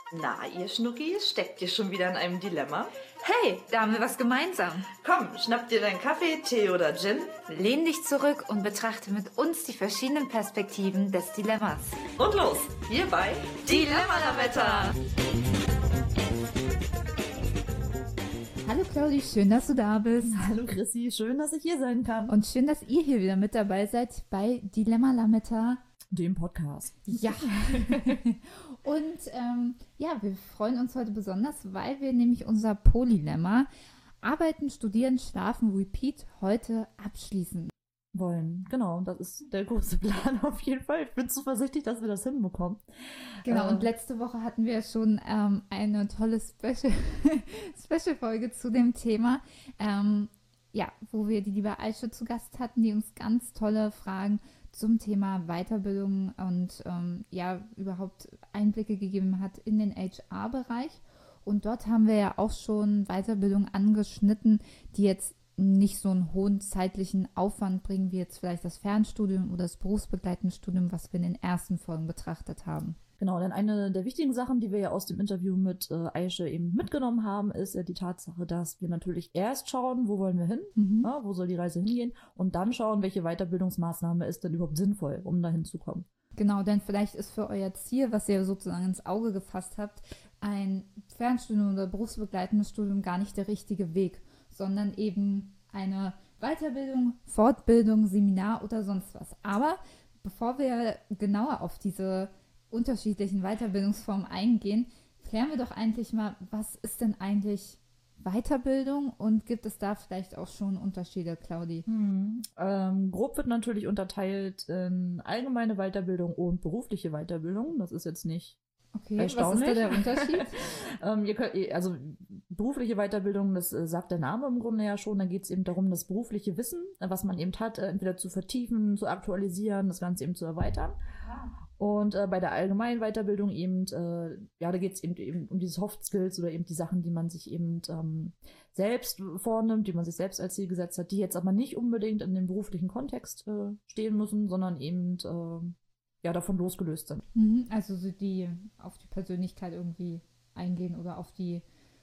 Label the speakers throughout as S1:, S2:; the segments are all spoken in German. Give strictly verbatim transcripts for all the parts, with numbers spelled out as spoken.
S1: Na, ihr Schnuckis, steckt ihr schon wieder in einem Dilemma?
S2: Hey, da haben wir was gemeinsam.
S1: Komm, schnapp dir deinen Kaffee, Tee oder Gin.
S2: Lehn dich zurück und betrachte mit uns die verschiedenen Perspektiven des Dilemmas.
S1: Und los, wir bei Dilemma-Lametta.
S3: Hallo Claudi, schön, dass du da bist.
S4: Hallo Chrissy, schön, dass ich hier sein kann.
S3: Und schön, dass ihr hier wieder mit dabei seid bei Dilemma-Lametta,
S4: dem Podcast.
S3: Ja. Und ähm, ja, wir freuen uns heute besonders, weil wir nämlich unser Polylemma Arbeiten, Studieren, Schlafen, Repeat heute abschließen
S4: wollen. Genau, das ist der große Plan auf jeden Fall. Ich bin zuversichtlich, dass wir das hinbekommen.
S3: Genau,
S4: äh,
S3: und letzte Woche hatten wir schon ähm, eine tolle Special- Special-Folge zu dem Thema, ähm, ja, wo wir die liebe Aische zu Gast hatten, die uns ganz tolle Fragen zum Thema Weiterbildung und ähm, ja, überhaupt Einblicke gegeben hat in den H R-Bereich. Und dort haben wir ja auch schon Weiterbildung angeschnitten, die jetzt nicht so einen hohen zeitlichen Aufwand bringen, wie jetzt vielleicht das Fernstudium oder das berufsbegleitende Studium, was wir in den ersten Folgen betrachtet haben.
S4: Genau, denn eine der wichtigen Sachen, die wir ja aus dem Interview mit äh, Aische eben mitgenommen haben, ist ja die Tatsache, dass wir natürlich erst schauen, wo wollen wir hin,
S3: Mhm.
S4: ja, wo soll die Reise hingehen, und dann schauen, welche Weiterbildungsmaßnahme ist denn überhaupt sinnvoll, um da hinzukommen.
S3: Genau, denn vielleicht ist für euer Ziel, was ihr sozusagen ins Auge gefasst habt, ein Fernstudium oder berufsbegleitendes Studium gar nicht der richtige Weg, sondern eben eine Weiterbildung, Fortbildung, Seminar oder sonst was. Aber bevor wir genauer auf diese unterschiedlichen Weiterbildungsformen eingehen, klären wir doch eigentlich mal, was ist denn eigentlich Weiterbildung und gibt es da vielleicht auch schon Unterschiede, Claudi?
S4: Hm. Ähm, grob wird natürlich unterteilt in allgemeine Weiterbildung und berufliche Weiterbildung. Das ist jetzt nicht
S3: Okay, was ist
S4: erstaunlich.
S3: da der Unterschied?
S4: ähm, ihr könnt, also berufliche Weiterbildung, das äh, sagt der Name im Grunde ja schon. Da geht es eben darum, das berufliche Wissen, äh, was man eben hat, äh, entweder zu vertiefen, zu aktualisieren, das Ganze eben zu erweitern. Und äh, bei der allgemeinen Weiterbildung eben, äh, ja, da geht es eben, eben um die Soft Skills oder eben die Sachen, die man sich eben ähm, selbst vornimmt, die man sich selbst als Ziel gesetzt hat, die jetzt aber nicht unbedingt in dem beruflichen Kontext äh, stehen müssen, sondern eben äh, ja, davon losgelöst sind.
S3: Mhm, also so die auf die Persönlichkeit irgendwie eingehen oder auf die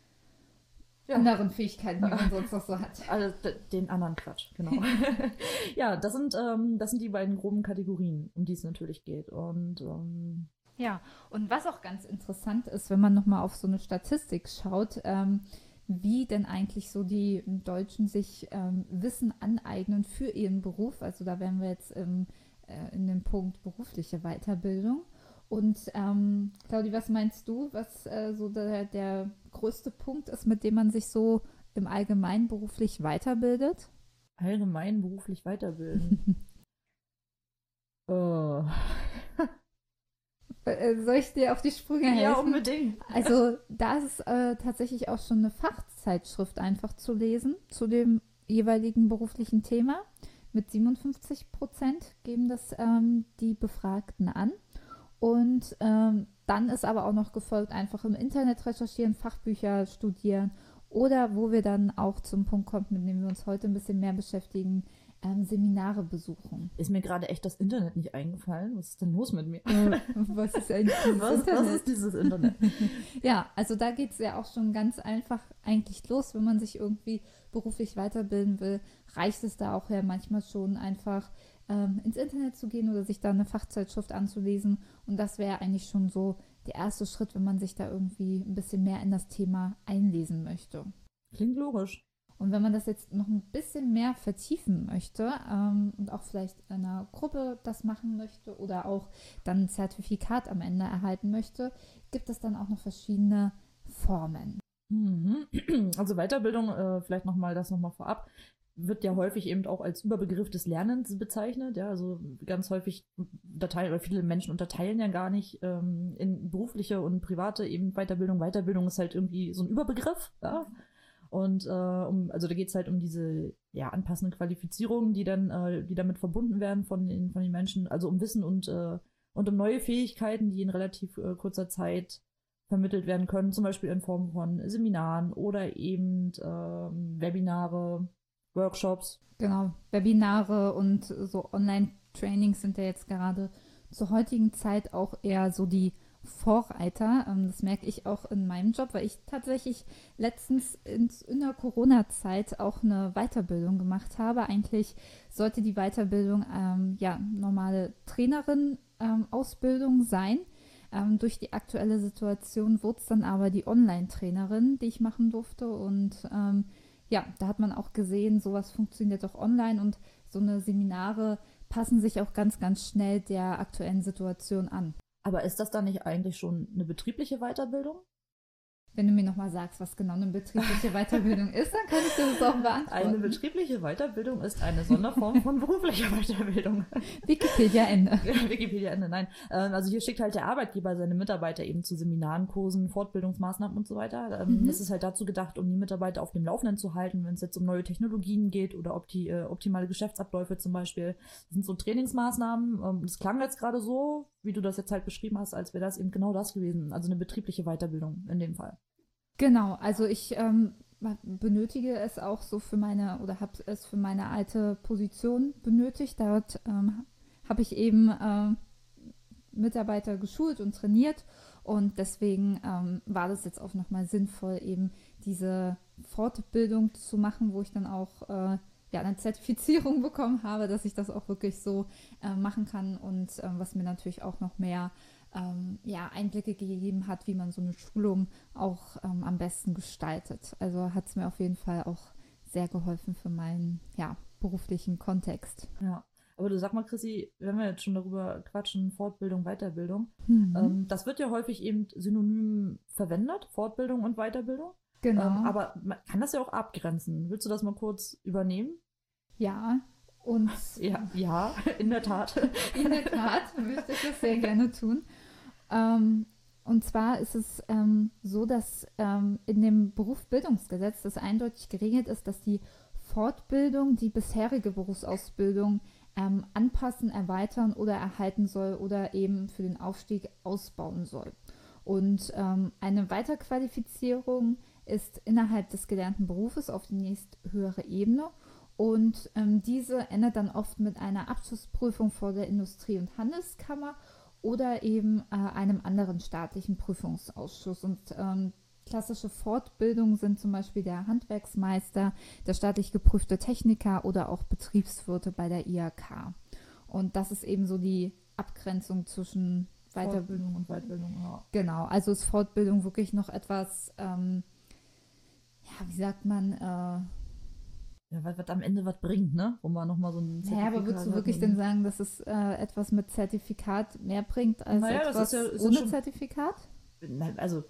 S4: Ja.
S3: anderen Fähigkeiten, die man sonst noch so hat.
S4: Also d- den anderen Quatsch, genau. Ja, das sind, ähm, das sind die beiden groben Kategorien, um die es natürlich geht. Und ähm,
S3: Ja, und was auch ganz interessant ist, wenn man nochmal auf so eine Statistik schaut, ähm, wie denn eigentlich so die Deutschen sich ähm, Wissen aneignen für ihren Beruf. Also da wären wir jetzt im, äh, in dem Punkt berufliche Weiterbildung. Und ähm, Claudi, was meinst du, was äh, so der, der größte Punkt ist, mit dem man sich so im Allgemeinen beruflich weiterbildet?
S4: allgemein beruflich weiterbilden. äh.
S3: Äh, Soll ich dir auf die Sprünge helfen?
S4: Ja, unbedingt.
S3: Also da ist äh, tatsächlich auch schon eine Fachzeitschrift einfach zu lesen zu dem jeweiligen beruflichen Thema. Mit siebenundfünfzig Prozent geben das ähm, die Befragten an. Und ähm, dann ist aber auch noch gefolgt, einfach im Internet recherchieren, Fachbücher studieren oder wo wir dann auch zum Punkt kommen, mit dem wir uns heute ein bisschen mehr beschäftigen, ähm, Seminare besuchen.
S4: Ist mir gerade echt das Internet nicht eingefallen. Was ist denn los mit mir?
S3: Was ist eigentlich dieses
S4: Was,
S3: Internet?
S4: was ist dieses Internet?
S3: Ja, also da geht es ja auch schon ganz einfach eigentlich los, wenn man sich irgendwie beruflich weiterbilden will, reicht es da auch ja manchmal schon einfach ähm, ins Internet zu gehen oder sich da eine Fachzeitschrift anzulesen, und das wäre eigentlich schon so der erste Schritt, wenn man sich da irgendwie ein bisschen mehr in das Thema einlesen möchte.
S4: Klingt logisch.
S3: Und wenn man das jetzt noch ein bisschen mehr vertiefen möchte ähm, und auch vielleicht in einer Gruppe das machen möchte oder auch dann ein Zertifikat am Ende erhalten möchte, gibt es dann auch noch verschiedene Formen.
S4: Mhm. Also Weiterbildung, äh, vielleicht nochmal das nochmal vorab, wird ja häufig eben auch als Überbegriff des Lernens bezeichnet. Ja, also ganz häufig unterteilen, oder viele Menschen unterteilen ja gar nicht ähm, in berufliche und private eben Weiterbildung. Weiterbildung ist halt irgendwie so ein Überbegriff, ja. Und äh, um, also da geht es halt um diese ja, anpassenden Qualifizierungen, die dann, äh, die damit verbunden werden von den, von den Menschen, also um Wissen und, äh, und um neue Fähigkeiten, die in relativ äh, kurzer Zeit vermittelt werden können, zum Beispiel in Form von Seminaren oder eben ähm, Webinare, Workshops.
S3: Genau, Webinare und so Online-Trainings sind ja jetzt gerade zur heutigen Zeit auch eher so die Vorreiter. Ähm, das merke ich auch in meinem Job, weil ich tatsächlich letztens in, in der Corona-Zeit auch eine Weiterbildung gemacht habe. Eigentlich sollte die Weiterbildung ähm, ja normale Trainerin-Ausbildung ähm, sein. Ähm, durch die aktuelle Situation wurde es dann aber die Online-Trainerin, die ich machen durfte. Und ähm, ja, da hat man auch gesehen, sowas funktioniert auch online und so eine Seminare passen sich auch ganz, ganz schnell der aktuellen Situation an.
S4: Aber ist das dann nicht eigentlich schon eine betriebliche Weiterbildung?
S3: Wenn du mir nochmal sagst, was genau eine betriebliche Weiterbildung ist, dann kann ich dir das auch beantworten.
S4: Eine betriebliche Weiterbildung ist eine Sonderform von beruflicher Weiterbildung.
S3: Wikipedia Ende.
S4: Wikipedia Ende, nein. Also hier schickt halt der Arbeitgeber seine Mitarbeiter eben zu Seminaren, Kursen, Fortbildungsmaßnahmen und so weiter. Mhm. Das ist halt dazu gedacht, um die Mitarbeiter auf dem Laufenden zu halten, wenn es jetzt um neue Technologien geht oder ob die äh, optimale Geschäftsabläufe zum Beispiel. Das sind so Trainingsmaßnahmen. Das klang jetzt gerade so, wie du das jetzt halt beschrieben hast, als wäre das eben genau das gewesen. Also eine betriebliche Weiterbildung in dem Fall.
S3: Genau, also ich ähm, benötige es auch so für meine, oder habe es für meine alte Position benötigt. Dort ähm, habe ich eben äh, Mitarbeiter geschult und trainiert und deswegen ähm, war das jetzt auch nochmal sinnvoll, eben diese Fortbildung zu machen, wo ich dann auch äh, ja, eine Zertifizierung bekommen habe, dass ich das auch wirklich so äh, machen kann und äh, was mir natürlich auch noch mehr ähm, ja, Einblicke gegeben hat, wie man so eine Schulung auch ähm, am besten gestaltet. Also hat es mir auf jeden Fall auch sehr geholfen für meinen ja, beruflichen Kontext.
S4: Ja, aber du sag mal, Chrissy, wenn wir jetzt schon darüber quatschen, Fortbildung, Weiterbildung,
S3: Mhm.
S4: ähm, das wird ja häufig eben synonym verwendet, Fortbildung und Weiterbildung.
S3: Genau.
S4: Ähm, aber man kann das ja auch abgrenzen. Willst du das mal kurz übernehmen?
S3: Ja, und
S4: Ja, ja, in der Tat.
S3: in der Tat möchte ich das sehr gerne tun. Ähm, und zwar ist es ähm, so, dass ähm, in dem Berufsbildungsgesetz das eindeutig geregelt ist, dass die Fortbildung die bisherige Berufsausbildung ähm, anpassen, erweitern oder erhalten soll oder eben für den Aufstieg ausbauen soll. Und ähm, eine Weiterqualifizierung ist innerhalb des gelernten Berufes auf die nächsthöhere Ebene. Und ähm, diese endet dann oft mit einer Abschlussprüfung vor der Industrie- und Handelskammer oder eben äh, einem anderen staatlichen Prüfungsausschuss. Und ähm, klassische Fortbildungen sind zum Beispiel der Handwerksmeister, der staatlich geprüfte Techniker oder auch Betriebswirte bei der I H K. Und das ist eben so die Abgrenzung zwischen
S4: Fortbildung und Weiterbildung. Ja.
S3: Genau, also ist Fortbildung wirklich noch etwas, ähm, ja, wie sagt man, äh,
S4: Ja, was, was am Ende was bringt, ne? Wo man nochmal so ein
S3: Naja, aber würdest du wirklich denn sagen, dass es äh, etwas mit Zertifikat mehr bringt als
S4: Naja, das
S3: etwas
S4: ist ja- ist ja
S3: ohne
S4: schon-
S3: Zertifikat?
S4: Nein, also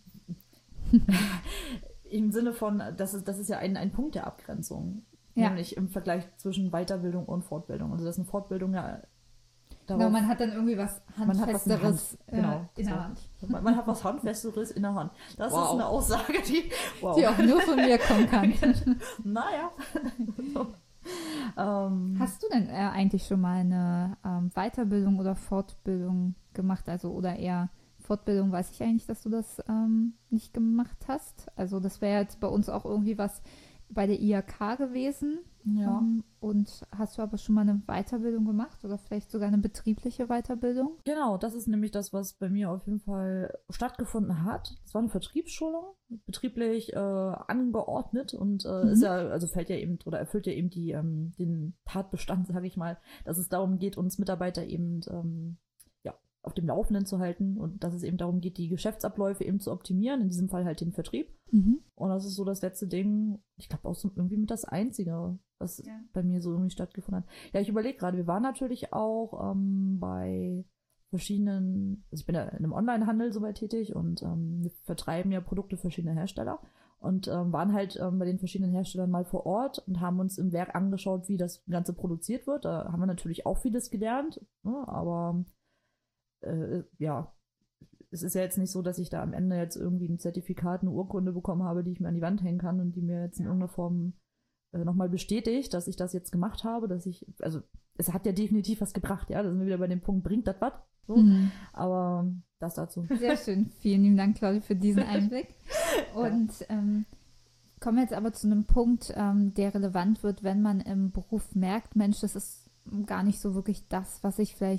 S4: im Sinne von, das ist, das ist ja ein, ein Punkt der Abgrenzung.
S3: Ja.
S4: Nämlich im Vergleich zwischen Weiterbildung und Fortbildung. Also das ist eine Fortbildung ja darauf,
S3: Genau, man hat dann irgendwie was
S4: man hat was in der Hand.
S3: Handfesteres äh,
S4: Genau.
S3: in der
S4: so.
S3: Hand,
S4: Man, man hat was Handfesteres in der Hand. Das
S1: Wow.
S4: ist eine Aussage, die, wow.
S3: die auch nur von mir kommen kann.
S4: Naja. so. ähm,
S3: Hast du denn äh, eigentlich schon mal eine ähm, Weiterbildung oder Fortbildung gemacht? Also oder eher Fortbildung, weiß ich eigentlich, dass du das ähm, nicht gemacht hast. Also das wäre jetzt bei uns auch irgendwie was bei der I H K gewesen.
S4: ja.
S3: Ähm, und hast du aber schon mal eine Weiterbildung gemacht oder vielleicht sogar eine betriebliche Weiterbildung?
S4: Genau, das ist nämlich das, was bei mir auf jeden Fall stattgefunden hat. Das war eine Vertriebsschulung, betrieblich äh, angeordnet und äh,
S3: Mhm.
S4: ist ja, also fällt ja eben oder erfüllt ja eben die, ähm, den Tatbestand, sage ich mal, dass es darum geht, uns Mitarbeiter eben ähm, ja, auf dem Laufenden zu halten und dass es eben darum geht, die Geschäftsabläufe eben zu optimieren, in diesem Fall halt den Vertrieb.
S3: Mhm.
S4: Und das ist so das letzte Ding, ich glaube auch so irgendwie mit das Einzige, was
S3: Ja.
S4: bei mir so irgendwie stattgefunden hat. Ja, ich überlege gerade, wir waren natürlich auch ähm, bei verschiedenen, also ich bin ja in einem Onlinehandel soweit tätig und ähm, wir vertreiben ja Produkte verschiedener Hersteller und ähm, waren halt ähm, bei den verschiedenen Herstellern mal vor Ort und haben uns im Werk angeschaut, wie das Ganze produziert wird. Da haben wir natürlich auch vieles gelernt, ne, aber äh, ja, es ist ja jetzt nicht so, dass ich da am Ende jetzt irgendwie ein Zertifikat, eine Urkunde bekommen habe, die ich mir an die Wand hängen kann und die mir jetzt in irgendeiner Form äh, nochmal bestätigt, dass ich das jetzt gemacht habe, dass ich, also es hat ja definitiv was gebracht, ja, da sind wir wieder bei dem Punkt, bringt das was? So.
S3: Mhm.
S4: Aber das dazu.
S3: Sehr schön. Vielen lieben Dank, Claudia, für diesen Einblick. Und ähm, kommen wir jetzt aber zu einem Punkt, ähm, der relevant wird, wenn man im Beruf merkt, Mensch, das ist gar nicht so wirklich das, was ich vielleicht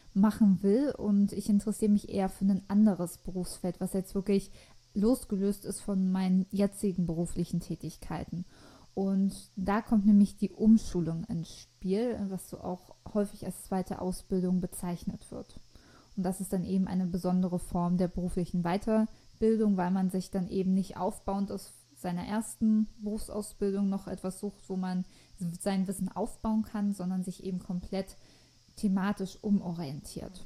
S3: machen will und ich interessiere mich eher für ein anderes Berufsfeld, was jetzt wirklich losgelöst ist von meinen jetzigen beruflichen Tätigkeiten. Und da kommt nämlich die Umschulung ins Spiel, was so auch häufig als zweite Ausbildung bezeichnet wird. Und das ist dann eben eine besondere Form der beruflichen Weiterbildung, weil man sich dann eben nicht aufbauend aus seiner ersten Berufsausbildung noch etwas sucht, wo man sein Wissen aufbauen kann, sondern sich eben komplett thematisch umorientiert.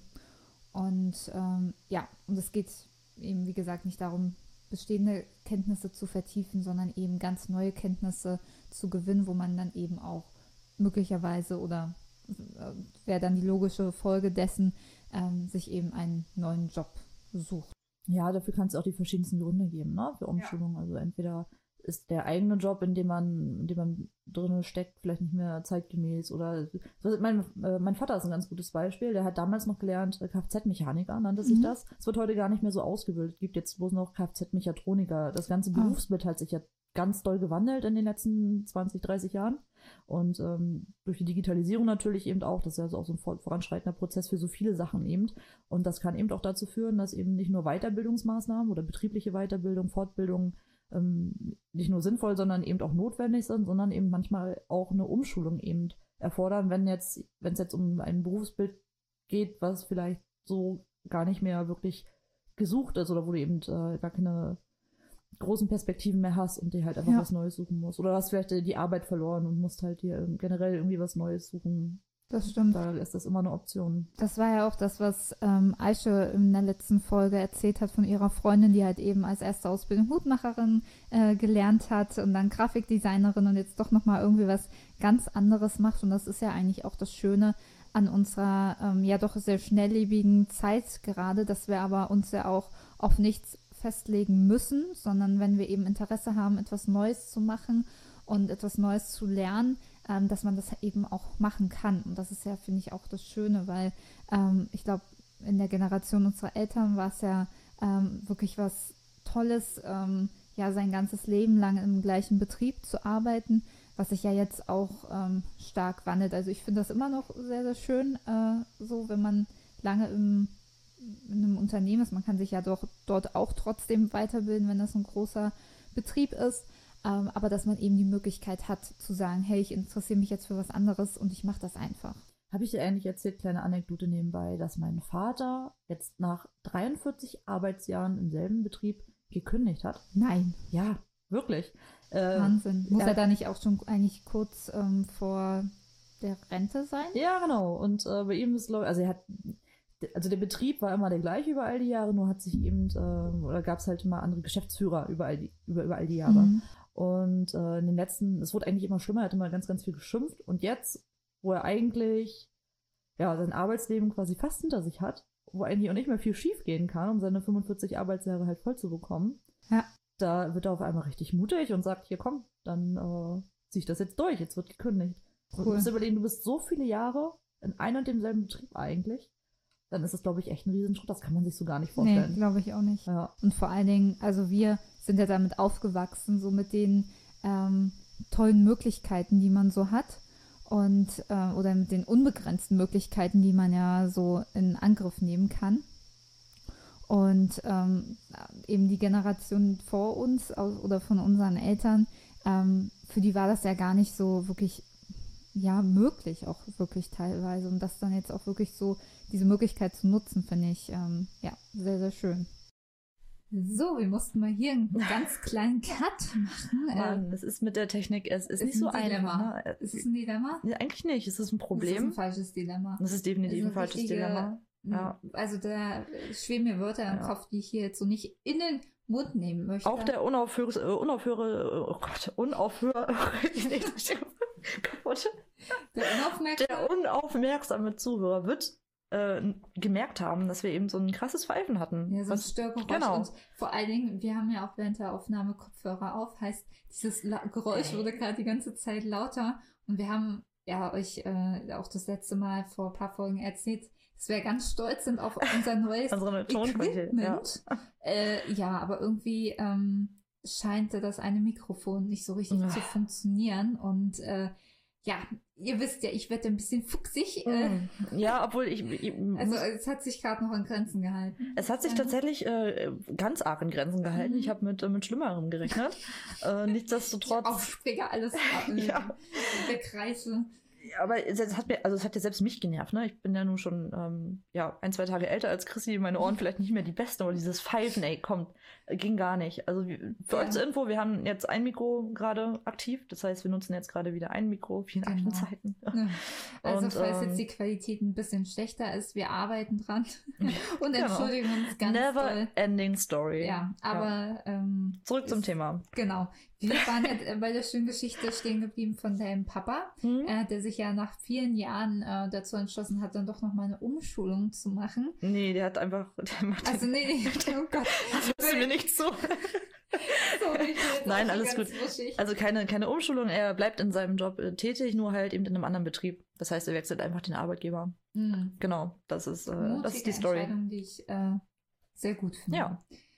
S3: Und ähm, ja, und es geht eben, wie gesagt, nicht darum, bestehende Kenntnisse zu vertiefen, sondern eben ganz neue Kenntnisse zu gewinnen, wo man dann eben auch möglicherweise oder äh, wäre dann die logische Folge dessen, ähm, sich eben einen neuen Job sucht.
S4: Ja, dafür kann es auch die verschiedensten Gründe geben, ne, für Umschulung. Ja. Also entweder ist der eigene Job, in dem man, in dem man drin steckt, vielleicht nicht mehr zeitgemäß oder mein, äh, mein Vater ist ein ganz gutes Beispiel, der hat damals noch gelernt, Kfz-Mechaniker nannte sich mhm. das. Es wird heute gar nicht mehr so ausgebildet. Es gibt jetzt bloß noch Kfz-Mechatroniker. Das ganze Berufsbild hat sich ja ganz doll gewandelt in den letzten zwanzig, dreißig Jahren. Und ähm, durch die Digitalisierung natürlich eben auch, das ist ja also auch so ein voranschreitender Prozess für so viele Sachen eben. Und das kann eben auch dazu führen, dass eben nicht nur Weiterbildungsmaßnahmen oder betriebliche Weiterbildung, Fortbildung ähm, nicht nur sinnvoll, sondern eben auch notwendig sind, sondern eben manchmal auch eine Umschulung eben erfordern, wenn jetzt, wenn es jetzt um ein Berufsbild geht, was vielleicht so gar nicht mehr wirklich gesucht ist oder wo du eben äh, gar keine großen Perspektiven mehr hast und dir halt einfach ja. was Neues suchen musst. Oder hast vielleicht die Arbeit verloren und musst halt dir generell irgendwie was Neues suchen.
S3: Das stimmt.
S4: Da ist das immer eine Option.
S3: Das war ja auch das, was ähm, Aische in der letzten Folge erzählt hat von ihrer Freundin, die halt eben als erste Ausbildung Hutmacherin äh, gelernt hat und dann Grafikdesignerin und jetzt doch nochmal irgendwie was ganz anderes macht. Und das ist ja eigentlich auch das Schöne an unserer ähm, ja doch sehr schnelllebigen Zeit gerade, dass wir aber uns ja auch auf nichts festlegen müssen, sondern wenn wir eben Interesse haben, etwas Neues zu machen und etwas Neues zu lernen, ähm, dass man das eben auch machen kann. Und das ist ja, finde ich, auch das Schöne, weil ähm, ich glaube, in der Generation unserer Eltern war es ja ähm, wirklich was Tolles, ähm, ja, sein ganzes Leben lang im gleichen Betrieb zu arbeiten, was sich ja jetzt auch ähm, stark wandelt. Also ich finde das immer noch sehr, sehr schön, äh, so, wenn man lange im in einem Unternehmen ist. Man kann sich ja doch dort auch trotzdem weiterbilden, wenn das ein großer Betrieb ist. Ähm, aber dass man eben die Möglichkeit hat zu sagen, hey, ich interessiere mich jetzt für was anderes und ich mache das einfach.
S4: Habe ich dir eigentlich erzählt, kleine Anekdote nebenbei, dass mein Vater jetzt nach dreiundvierzig Arbeitsjahren im selben Betrieb gekündigt hat?
S3: Nein.
S4: Ja, wirklich. Äh,
S3: Wahnsinn. Muss er, er da nicht auch schon eigentlich kurz ähm, vor der Rente sein?
S4: Ja, genau. Und äh, bei ihm ist, also er hat Also der Betrieb war immer der gleiche über all die Jahre, nur hat sich eben, äh, oder gab es halt immer andere Geschäftsführer über all die, über, über all die Jahre. Mhm. Und äh, in den letzten, es wurde eigentlich immer schlimmer, er hat immer ganz, ganz viel geschimpft. Und jetzt, wo er eigentlich ja sein Arbeitsleben quasi fast hinter sich hat, wo eigentlich auch nicht mehr viel schief gehen kann, um seine fünfundvierzig Arbeitsjahre halt voll zu bekommen,
S3: ja.
S4: da wird er auf einmal richtig mutig und sagt, hier komm, dann äh, zieh ich das jetzt durch, jetzt wird gekündigt. Cool. Du musst überlegen, du bist so viele Jahre in einem und demselben Betrieb eigentlich, dann ist das, glaube ich, echt ein Riesenschritt. Das kann man sich so gar nicht vorstellen.
S3: Nee, glaube ich auch nicht.
S4: Ja.
S3: Und vor allen Dingen, also wir sind ja damit aufgewachsen, so mit den ähm, tollen Möglichkeiten, die man so hat und äh, oder mit den unbegrenzten Möglichkeiten, die man ja so in Angriff nehmen kann. Und ähm, eben die Generation vor uns oder von unseren Eltern, ähm, für die war das ja gar nicht so wirklich ja, möglich auch wirklich teilweise. Und das dann jetzt auch wirklich so, diese Möglichkeit zu nutzen, finde ich, ähm, ja, sehr, sehr schön. So, wir mussten mal hier einen ganz kleinen Cut machen.
S1: Mann, es ist mit der Technik, es ist, ist nicht so ein Dilemma.
S3: Einfach. Ne? Ist es ein Dilemma?
S1: Nee, eigentlich nicht, es ist ein Problem.
S3: Es ist ein falsches Dilemma.
S1: Das ist definitiv ist ein, ein falsches richtige, Dilemma.
S3: Ja. Also da schweben mir Wörter im ja. Kopf, die ich hier jetzt so nicht in den Mund nehmen möchte.
S1: Auch der unaufhöre, äh, unaufhöre, oh Gott, unaufhöre, kaputt.
S3: Der unaufmerksame,
S1: der unaufmerksame Zuhörer wird äh, gemerkt haben, dass wir eben so ein krasses Pfeifen hatten.
S3: Ja, so ein Störgeräusch.
S1: Genau.
S3: Und vor allen Dingen, wir haben ja auch während der Aufnahme Kopfhörer auf, heißt, dieses La- Geräusch wurde gerade die ganze Zeit lauter und wir haben ja euch äh, auch das letzte Mal vor ein paar Folgen erzählt, dass wir ganz stolz sind auf unser neues Equipment. Ja. Äh, ja, aber irgendwie ähm, scheint das eine Mikrofon nicht so richtig ja. zu funktionieren und äh, ja, ihr wisst ja, ich werde ein bisschen fuchsig.
S1: Mm.
S3: Äh,
S1: Ja, obwohl ich, ich
S3: also es hat sich gerade noch in Grenzen gehalten.
S1: es hat sich
S3: Ja.
S1: tatsächlich äh, ganz arg in Grenzen gehalten.
S3: Mhm.
S1: Ich habe mit, äh, mit Schlimmerem gerechnet. äh, nichtsdestotrotz.
S3: Aufsprecher, alles ab,
S1: Ja.
S3: wegreiße.
S1: Aber es es hat mir, also es hat ja selbst mich genervt, ne? Ich bin ja nun schon ähm, ja, ein, zwei Tage älter als Chrissy, meine Ohren vielleicht nicht mehr die besten, aber dieses Pfeifen, ey, kommt, äh, ging gar nicht. Also wir- für
S3: Ja.
S1: euch zur Info, wir haben jetzt ein Mikro gerade aktiv, das heißt, wir nutzen jetzt gerade wieder ein Mikro, vielen
S3: Genau.
S1: alten Zeiten.
S3: Ja. Also
S1: Und,
S3: falls
S1: ähm,
S3: jetzt die Qualität ein bisschen schlechter ist, wir arbeiten dran und
S1: Genau.
S3: entschuldigen uns ganz
S1: Never
S3: doll.
S1: ending story.
S3: Ja, aber ähm,
S1: Zurück zum
S3: ist-
S1: Thema.
S3: genau. Wir waren ja bei der schönen Geschichte stehen geblieben von deinem Papa,
S1: Hm?
S3: äh, der sich ja nach vielen Jahren äh, dazu entschlossen hat, dann doch nochmal eine Umschulung zu machen.
S1: Nee, der hat einfach, der macht
S3: Also nee, nee, oh Gott.
S1: das mir nicht so.
S3: Sorry, ich bin jetzt
S1: Nein,
S3: auch schon
S1: alles
S3: ganz
S1: gut.
S3: wuschig.
S1: Also keine, keine Umschulung, er bleibt in seinem Job äh, tätig, nur halt eben in einem anderen Betrieb. Das heißt, er wechselt einfach den Arbeitgeber.
S3: Hm.
S1: Genau, das ist, äh, das
S3: Mutige
S1: ist die Story.
S3: Entscheidung, die ich äh, sehr gut finde.
S1: Ja.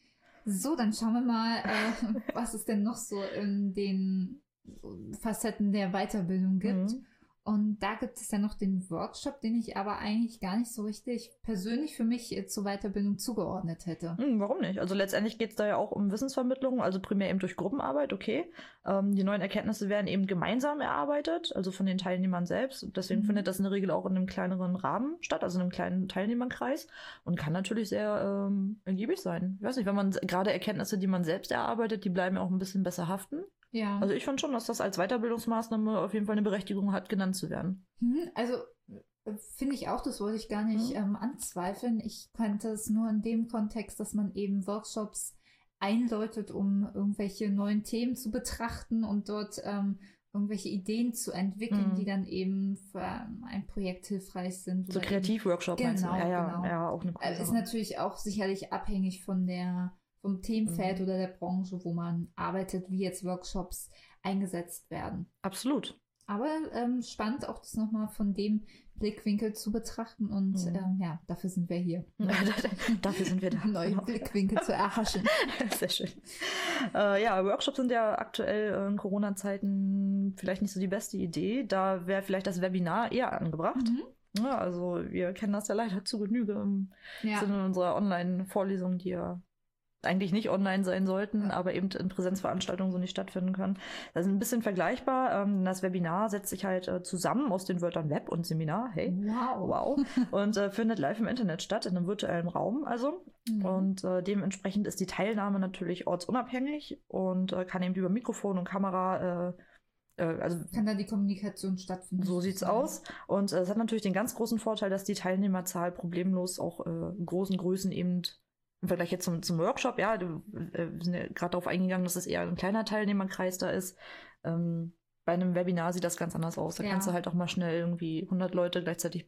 S3: So, dann schauen wir mal, äh, was es denn noch so in den Facetten der Weiterbildung gibt.
S1: Mhm.
S3: Und da gibt es ja noch den Workshop, den ich aber eigentlich gar nicht so richtig persönlich für mich äh, zur Weiterbildung zugeordnet hätte.
S1: Hm, warum nicht? Also letztendlich geht es da ja auch um Wissensvermittlung, also primär eben durch Gruppenarbeit, okay. Ähm, die neuen Erkenntnisse werden eben gemeinsam erarbeitet, also von den Teilnehmern selbst. Deswegen
S3: Mhm.
S1: findet das in der Regel auch in einem kleineren Rahmen statt, also in einem kleinen Teilnehmerkreis und kann natürlich sehr ähm, ergiebig sein. Ich weiß nicht, wenn man s- gerade Erkenntnisse, die man selbst erarbeitet, die bleiben ja auch ein bisschen besser haften.
S3: Ja.
S1: Also ich finde schon, dass das als Weiterbildungsmaßnahme auf jeden Fall eine Berechtigung hat, genannt zu werden.
S3: Hm, also äh, finde ich auch, das wollte ich gar nicht
S1: Mhm.
S3: ähm, anzweifeln. Ich kannte es nur in dem Kontext, dass man eben Workshops einläutet, um irgendwelche neuen Themen zu betrachten und dort ähm, irgendwelche Ideen zu entwickeln,
S1: Mhm.
S3: die dann eben für ähm, ein Projekt hilfreich sind.
S1: So
S3: oder
S1: Kreativworkshop meinst du?
S3: Genau,
S1: Ja, ja,
S3: genau.
S1: ja, auch eine coole
S3: eben, äh, ist
S1: Sache.
S3: natürlich auch sicherlich abhängig von der vom Themenfeld
S1: Mhm.
S3: oder der Branche, wo man arbeitet, wie jetzt Workshops eingesetzt werden.
S1: Absolut.
S3: Aber ähm, spannend auch das nochmal von dem Blickwinkel zu betrachten und
S1: Mhm.
S3: ähm, ja, dafür sind wir hier.
S1: Dafür sind wir da.
S3: Neue
S1: Genau.
S3: Blickwinkel zu erhaschen.
S1: Sehr schön. Äh, ja, Workshops sind ja aktuell äh, in Corona-Zeiten vielleicht nicht so die beste Idee. Da wäre vielleicht das Webinar eher angebracht.
S3: Mhm.
S1: Ja, also wir kennen das ja leider zu Genüge im
S3: Ja.
S1: Sinne unserer Online-Vorlesungen, die ja eigentlich nicht online sein sollten,
S3: Ja.
S1: aber eben in Präsenzveranstaltungen so nicht stattfinden können. Das ist ein bisschen vergleichbar. Ähm, das Webinar setzt sich halt äh, zusammen aus den Wörtern Web und Seminar. Hey.
S3: Wow.
S1: Wow. Und äh, findet live im Internet statt, in einem virtuellen Raum also.
S3: Mhm.
S1: Und äh, dementsprechend ist die Teilnahme natürlich ortsunabhängig und äh, kann eben über Mikrofon und Kamera, äh, äh, also
S3: Kann da die Kommunikation stattfinden?
S1: so sieht's
S3: sozusagen?
S1: aus. Und äh, es hat natürlich den ganz großen Vorteil, dass die Teilnehmerzahl problemlos auch äh, in großen Größen eben im Vergleich jetzt zum, zum Workshop, ja, du, äh, wir sind ja gerade darauf eingegangen, dass es eher ein kleiner Teilnehmerkreis da ist. Ähm, bei einem Webinar sieht das ganz anders aus. Da
S3: Ja.
S1: kannst du halt auch mal schnell irgendwie hundert Leute gleichzeitig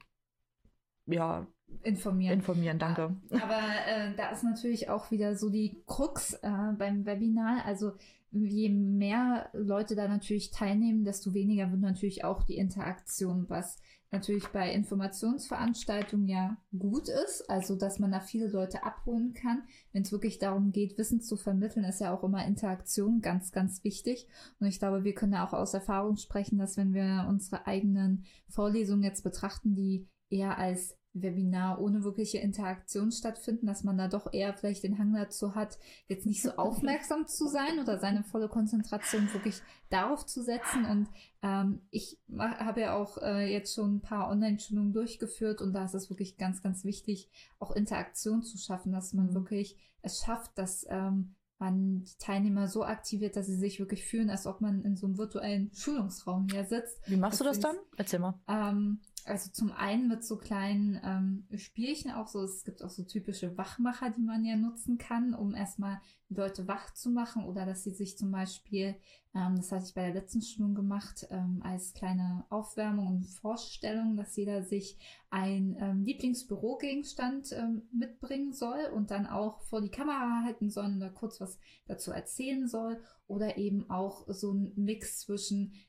S1: ja,
S3: Informieren.
S1: informieren. Danke.
S3: Aber äh, da ist natürlich auch wieder so die Krux äh, beim Webinar. Also je mehr Leute da natürlich teilnehmen, desto weniger wird natürlich auch die Interaktion, was natürlich bei Informationsveranstaltungen ja gut ist. Also dass man da viele Leute abholen kann. Wenn es wirklich darum geht, Wissen zu vermitteln, ist ja auch immer Interaktion ganz, ganz wichtig. Und ich glaube, wir können ja auch aus Erfahrung sprechen, dass wenn wir unsere eigenen Vorlesungen jetzt betrachten, die eher als Webinar ohne wirkliche Interaktion stattfinden, dass man da doch eher vielleicht den Hang dazu hat, jetzt nicht so aufmerksam zu sein oder seine volle Konzentration wirklich darauf zu setzen. Und ähm, ich habe ja auch äh, jetzt schon ein paar Online-Schulungen durchgeführt und da ist es wirklich ganz, ganz wichtig, auch Interaktion zu schaffen, dass man
S1: Mhm.
S3: wirklich es schafft, dass ähm, man die Teilnehmer so aktiviert, dass sie sich wirklich fühlen, als ob man in so einem virtuellen Schulungsraum hier sitzt.
S1: Wie machst du das
S3: Das
S1: dann? Erzähl mal.
S3: Ähm, also zum einen mit so kleinen ähm, Spielchen auch so, es gibt auch so typische Wachmacher, die man ja nutzen kann, um erstmal die Leute wach zu machen oder dass sie sich zum Beispiel, ähm, das hatte ich bei der letzten Schulung gemacht, ähm, als kleine Aufwärmung und Vorstellung, dass jeder sich ein ähm, Lieblingsbürogegenstand ähm, mitbringen soll und dann auch vor die Kamera halten soll oder kurz was dazu erzählen soll oder eben auch so ein Mix zwischen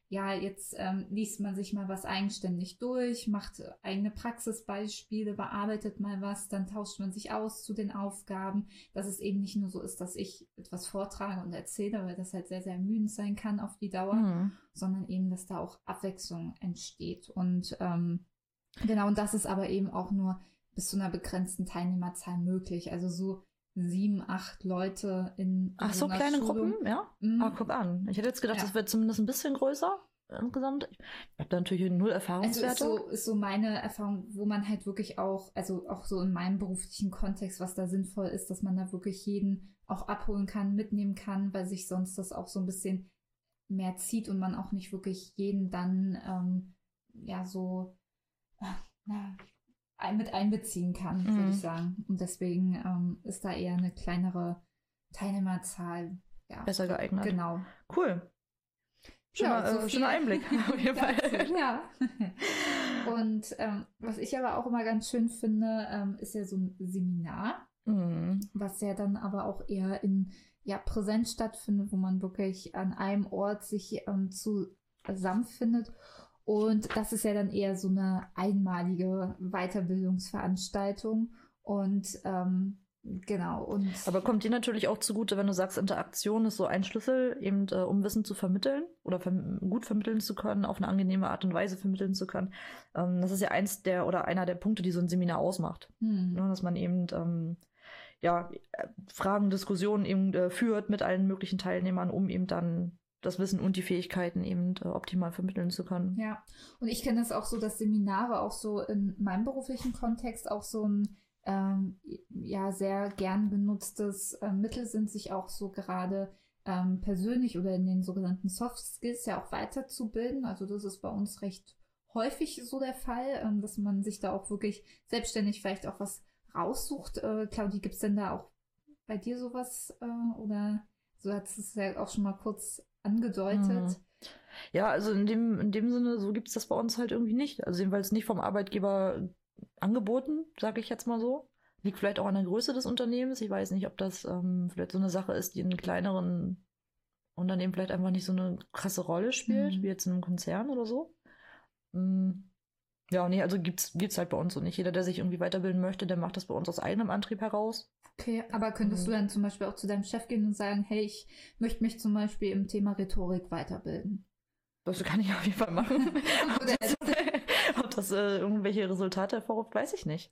S3: ja, jetzt ähm, liest man sich mal was eigenständig durch, macht eigene Praxisbeispiele, bearbeitet mal was, dann tauscht man sich aus zu den Aufgaben, dass es eben nicht nur so ist, dass ich etwas vortrage und erzähle, weil das halt sehr, sehr ermüdend sein kann auf die Dauer,
S1: Mhm.
S3: sondern eben, dass da auch Abwechslung entsteht. Und ähm, genau, und das ist aber eben auch nur bis zu einer begrenzten Teilnehmerzahl möglich. Also so sieben, acht Leute in, in
S1: Ach, so
S3: einer
S1: kleine
S3: Schulung.
S1: Gruppen, ja?
S3: Mhm.
S1: Ah, guck an. Ich hätte jetzt gedacht,
S3: Ja.
S1: das wäre zumindest ein bisschen größer insgesamt. Ich habe da natürlich null
S3: Also
S1: Erfahrungswerte.
S3: ist so, ist so meine Erfahrung, wo man halt wirklich auch, also auch so in meinem beruflichen Kontext, was da sinnvoll ist, dass man da wirklich jeden auch abholen kann, mitnehmen kann, weil sich sonst das auch so ein bisschen mehr zieht und man auch nicht wirklich jeden dann ähm, ja so äh, na, ein- mit einbeziehen kann,
S1: Mhm.
S3: würde ich sagen. Und deswegen ähm, ist da eher eine kleinere Teilnehmerzahl ja,
S1: Besser geeignet.
S3: Genau.
S1: Cool. Schöner,
S3: Ja, so
S1: äh,
S3: viel
S1: schöner Einblick. Auf jeden Fall.
S3: dazu, ja. Und ähm, was ich aber auch immer ganz schön finde, ähm, ist ja so ein Seminar,
S1: Mhm.
S3: was ja dann aber auch eher in ja, Präsenz stattfindet, wo man wirklich an einem Ort sich ähm, zusammenfindet. Und das ist ja dann eher so eine einmalige Weiterbildungsveranstaltung. Und ähm, genau. Und
S1: Aber kommt dir natürlich auch zugute, wenn du sagst, Interaktion ist so ein Schlüssel, eben äh, um Wissen zu vermitteln oder verm gut vermitteln zu können, auf eine angenehme Art und Weise vermitteln zu können. Ähm, das ist ja eins der oder einer der Punkte, die so ein Seminar ausmacht.
S3: hm,
S1: Ne, dass man eben ähm, ja, äh, Fragen, Diskussionen eben äh, führt mit allen möglichen Teilnehmern, um eben dann das Wissen und die Fähigkeiten eben äh, optimal vermitteln zu können.
S3: ja, und ich kenne das auch so, dass Seminare auch so in meinem beruflichen Kontext auch so ein ähm, ja sehr gern genutztes äh, Mittel sind, sich auch so gerade ähm, persönlich oder in den sogenannten Soft Skills ja auch weiterzubilden. Also das ist bei uns recht häufig so der Fall, ähm, dass man sich da auch wirklich selbstständig vielleicht auch was raussucht. Äh, Claudi, gibt es denn da auch bei dir sowas äh, oder so hat es ja auch schon mal kurz angedeutet?
S1: Mhm. Ja, also in dem, in dem Sinne, so gibt es das bei uns halt irgendwie nicht. Also jedenfalls nicht vom Arbeitgeber angeboten, sage ich jetzt mal so. Liegt vielleicht auch an der Größe des Unternehmens. Ich weiß nicht, ob das ähm, vielleicht so eine Sache ist, die in kleineren Unternehmen vielleicht einfach nicht so eine krasse Rolle spielt,
S3: Mhm.
S1: wie jetzt in einem Konzern oder so. Mm. Ja, nee, also gibt's, gibt's halt bei uns so nicht. Jeder, der sich irgendwie weiterbilden möchte, der macht das bei uns aus eigenem Antrieb heraus.
S3: Okay, aber könntest
S1: Mhm.
S3: du dann zum Beispiel auch zu deinem Chef gehen und sagen, hey, ich möchte mich zum Beispiel im Thema Rhetorik weiterbilden?
S1: Das kann ich auf jeden Fall machen. ob
S3: Oder
S1: das, ob das äh, irgendwelche Resultate hervorruft, weiß ich nicht.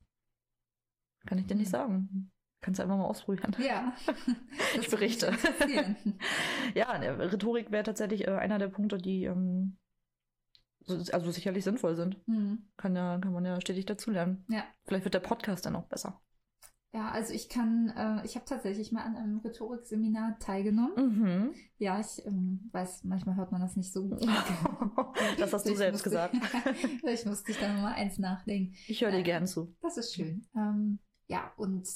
S1: Kann ich dir nicht
S3: Mhm.
S1: sagen. Kannst du einfach mal ausprobieren.
S3: Ja,
S1: Ich
S3: das würde mich
S1: berichte.
S3: interessieren.
S1: Ja, ne, Rhetorik wäre tatsächlich äh, einer der Punkte, die ähm, so, also sicherlich sinnvoll sind.
S3: Hm.
S1: Kann ja, kann man ja stetig dazulernen.
S3: Ja.
S1: Vielleicht wird der Podcast dann auch besser.
S3: Ja, also ich kann, äh, ich habe tatsächlich mal an einem Rhetorikseminar teilgenommen.
S1: Mhm.
S3: Ja, ich ähm, weiß, manchmal hört man das nicht so gut.
S1: Das hast du
S3: Vielleicht
S1: selbst
S3: musste-
S1: gesagt.
S3: Vielleicht musste ich da nochmal eins nachdenken.
S1: Ich höre dir
S3: Äh,
S1: gern zu.
S3: Das ist schön. Ähm, ja, und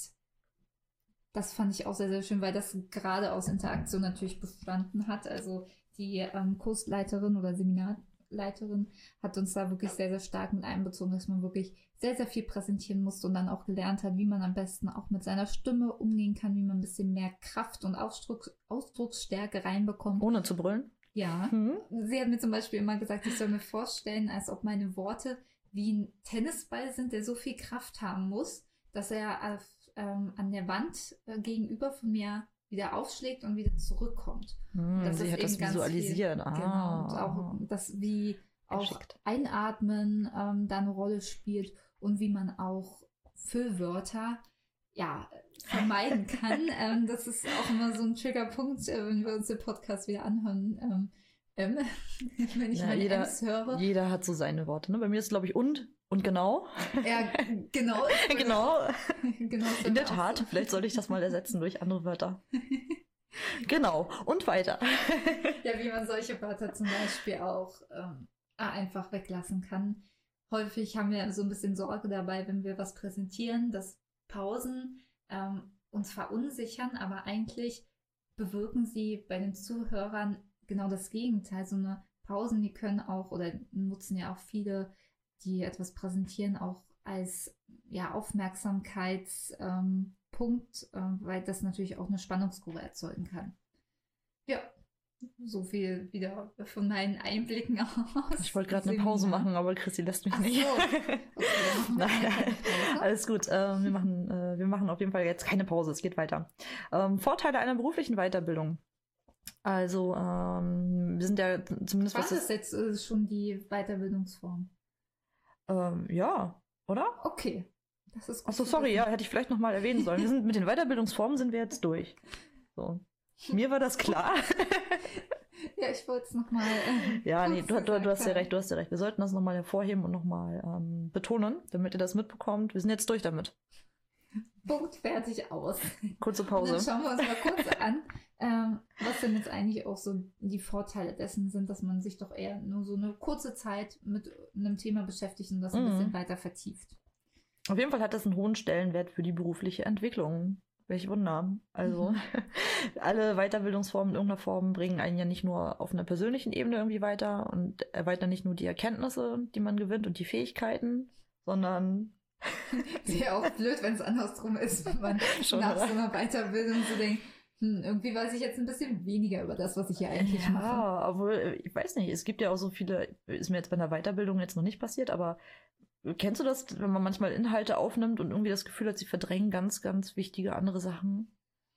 S3: das fand ich auch sehr, sehr schön, weil das gerade aus Interaktion natürlich bestanden hat. Also die ähm, Kursleiterin oder Seminarleiterin hat uns da wirklich sehr, sehr stark mit einbezogen, dass man wirklich sehr, sehr viel präsentieren musste und dann auch gelernt hat, wie man am besten auch mit seiner Stimme umgehen kann, wie man ein bisschen mehr Kraft und Ausdruck, Ausdrucksstärke reinbekommt.
S1: Ohne zu brüllen.
S3: Ja.
S1: Mhm.
S3: Sie hat mir zum Beispiel immer gesagt, ich soll mir vorstellen, als ob meine Worte wie ein Tennisball sind, der so viel Kraft haben muss, dass er auf, ähm, an der Wand äh, gegenüber von mir wieder aufschlägt und wieder zurückkommt.
S1: Hm,
S3: Das
S1: sie
S3: ist
S1: hat das
S3: eben ganz
S1: visualisiert.
S3: Viel,
S1: Ah.
S3: genau. Und auch das, wie auch
S1: Geschickt.
S3: Einatmen ähm, da eine Rolle spielt und wie man auch Füllwörter ja, vermeiden kann. ähm, das ist auch immer so ein Triggerpunkt, äh, wenn wir uns den Podcast wieder anhören. Ähm, ähm, wenn ich
S1: Ja,
S3: meine
S1: jeder-
S3: Ems höre.
S1: Jeder hat so seine Worte. Ne? Bei mir ist es, glaube ich, und und genau.
S3: Ja, genau.
S1: genau.
S3: genau ist
S1: In
S3: bei
S1: der
S3: mir auch
S1: Tat.
S3: so.
S1: Vielleicht sollte ich das mal ersetzen durch andere Wörter. Genau. Und weiter.
S3: Ja, wie man solche Wörter zum Beispiel auch ähm, einfach weglassen kann. Häufig haben wir so ein bisschen Sorge dabei, wenn wir was präsentieren, dass Pausen ähm, uns verunsichern, aber eigentlich bewirken sie bei den Zuhörern genau das Gegenteil. So eine Pausen, die können auch oder nutzen ja auch viele, die etwas präsentieren, auch als ja, Aufmerksamkeitspunkt, ähm, Punkt, äh, weil das natürlich auch eine Spannungskurve erzeugen kann. Ja, So viel wieder von meinen Einblicken aus.
S4: Ich wollte gerade eine Pause machen, aber Chrissy lässt mich Ach nicht. So. Okay, dann machen wir Nein, alles gut. Äh, wir, machen, äh, wir machen auf jeden Fall jetzt keine Pause, es geht weiter. Ähm, Vorteile einer beruflichen Weiterbildung. Also, ähm, wir sind ja zumindest...
S3: Was ist jetzt äh, schon die Weiterbildungsform?
S4: Ähm, ja, oder?
S3: Okay. Das ist gut.
S4: Achso, sorry, ja, hätte ich vielleicht nochmal erwähnen sollen. Wir sind mit den Weiterbildungsformen sind wir jetzt durch. So. Mir war das klar.
S3: Ja, ich wollte es nochmal. Äh,
S4: ja, nee, du, du, du hast ja recht, du hast ja recht. Wir sollten das nochmal hervorheben und nochmal ähm, betonen, damit ihr das mitbekommt. Wir sind jetzt durch damit.
S3: Punkt, fertig, aus.
S4: Kurze Pause.
S3: Und dann schauen wir uns mal kurz an, ähm, was denn jetzt eigentlich auch so die Vorteile dessen sind, dass man sich doch eher nur so eine kurze Zeit mit einem Thema beschäftigt und das ein mhm. bisschen weiter vertieft.
S4: Auf jeden Fall hat das einen hohen Stellenwert für die berufliche Entwicklung. Welch Wunder. Also mhm. alle Weiterbildungsformen in irgendeiner Form bringen einen ja nicht nur auf einer persönlichen Ebene irgendwie weiter und erweitern nicht nur die Erkenntnisse, die man gewinnt und die Fähigkeiten, sondern
S3: wäre auch blöd, wenn es andersrum ist, wenn man Schon, nach oder? so einer Weiterbildung so denkt, hm, irgendwie weiß ich jetzt ein bisschen weniger über das, was ich hier eigentlich
S4: ja,
S3: mache.
S4: Ja, obwohl, ich weiß nicht, es gibt ja auch so viele, ist mir jetzt bei einer Weiterbildung jetzt noch nicht passiert, aber kennst du das, wenn man manchmal Inhalte aufnimmt und irgendwie das Gefühl hat, sie verdrängen ganz, ganz wichtige andere Sachen?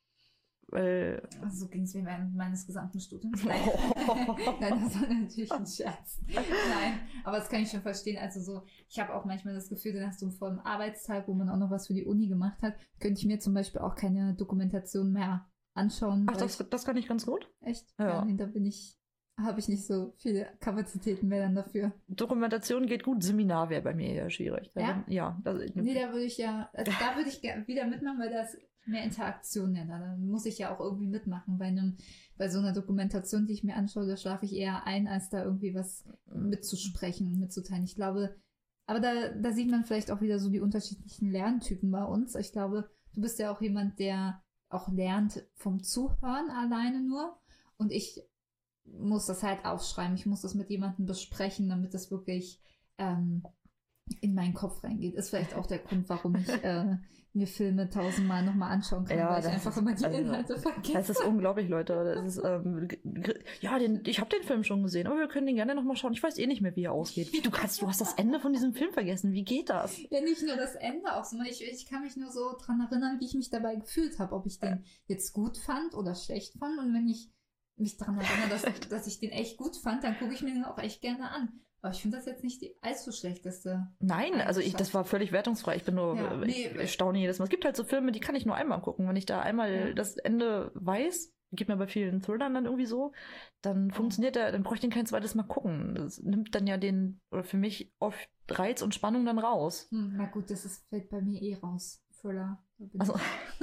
S4: Weil
S3: also so ging es mir während meines gesamten Studiums. Nein. Nein, das war natürlich ein Scherz. Nein, aber das kann ich schon verstehen. Also so, ich habe auch manchmal das Gefühl, dann hast du einen vollen Arbeitstag, wo man auch noch was für die Uni gemacht hat, könnte ich mir zum Beispiel auch keine Dokumentation mehr anschauen.
S4: Ach, das,
S3: ich,
S4: das kann ich ganz gut?
S3: Echt?
S4: Ja.
S3: Ja, nee, da bin ich... habe ich nicht so viele Kapazitäten mehr dann dafür.
S4: Dokumentation geht gut, Seminar wäre bei mir eher schwierig. Da
S3: ja?
S4: Bin, ja das,
S3: nee, da würde ich ja, also da würde ich wieder mitmachen, weil da ist mehr Interaktion ja da. Da muss ich ja auch irgendwie mitmachen. Bei einem, bei so einer Dokumentation, die ich mir anschaue, da schlafe ich eher ein, als da irgendwie was mitzusprechen und mitzuteilen. Ich glaube, aber da, da sieht man vielleicht auch wieder so die unterschiedlichen Lerntypen bei uns. Ich glaube, du bist ja auch jemand, der auch lernt vom Zuhören alleine nur. Und ich muss das halt aufschreiben. Ich muss das mit jemandem besprechen, damit das wirklich ähm, in meinen Kopf reingeht. Ist vielleicht auch der Grund, warum ich äh, mir Filme tausendmal nochmal anschauen kann,
S4: ja,
S3: weil ich einfach
S4: ist,
S3: immer die
S4: also,
S3: Inhalte vergesse.
S4: Das ist unglaublich, Leute. Das ist, ähm, ja, den, ich habe den Film schon gesehen, aber wir können den gerne nochmal schauen. Ich weiß eh nicht mehr, wie er ausgeht. Wie, du kannst, du hast das Ende von diesem Film vergessen. Wie geht das?
S3: Ja, nicht nur das Ende auch so. Ich, ich kann mich nur so dran erinnern, wie ich mich dabei gefühlt habe. Ob ich den jetzt gut fand oder schlecht fand. Und wenn ich mich daran erinnere, dass, dass ich den echt gut fand, dann gucke ich mir den auch echt gerne an. Aber ich finde das jetzt nicht die allzu schlechteste.
S4: Nein, also ich, das war völlig wertungsfrei. Ich bin nur, ja, nee, ich staune jedes Mal. Es gibt halt so Filme, die kann ich nur einmal gucken. Wenn ich da einmal ja. das Ende weiß, geht mir bei vielen Thrillern dann irgendwie so, dann funktioniert der, dann brauche ich den kein zweites Mal gucken. Das nimmt dann ja den, oder für mich oft Reiz und Spannung dann raus.
S3: Hm, na gut, das ist, fällt bei mir eh raus. Thriller.
S4: Also,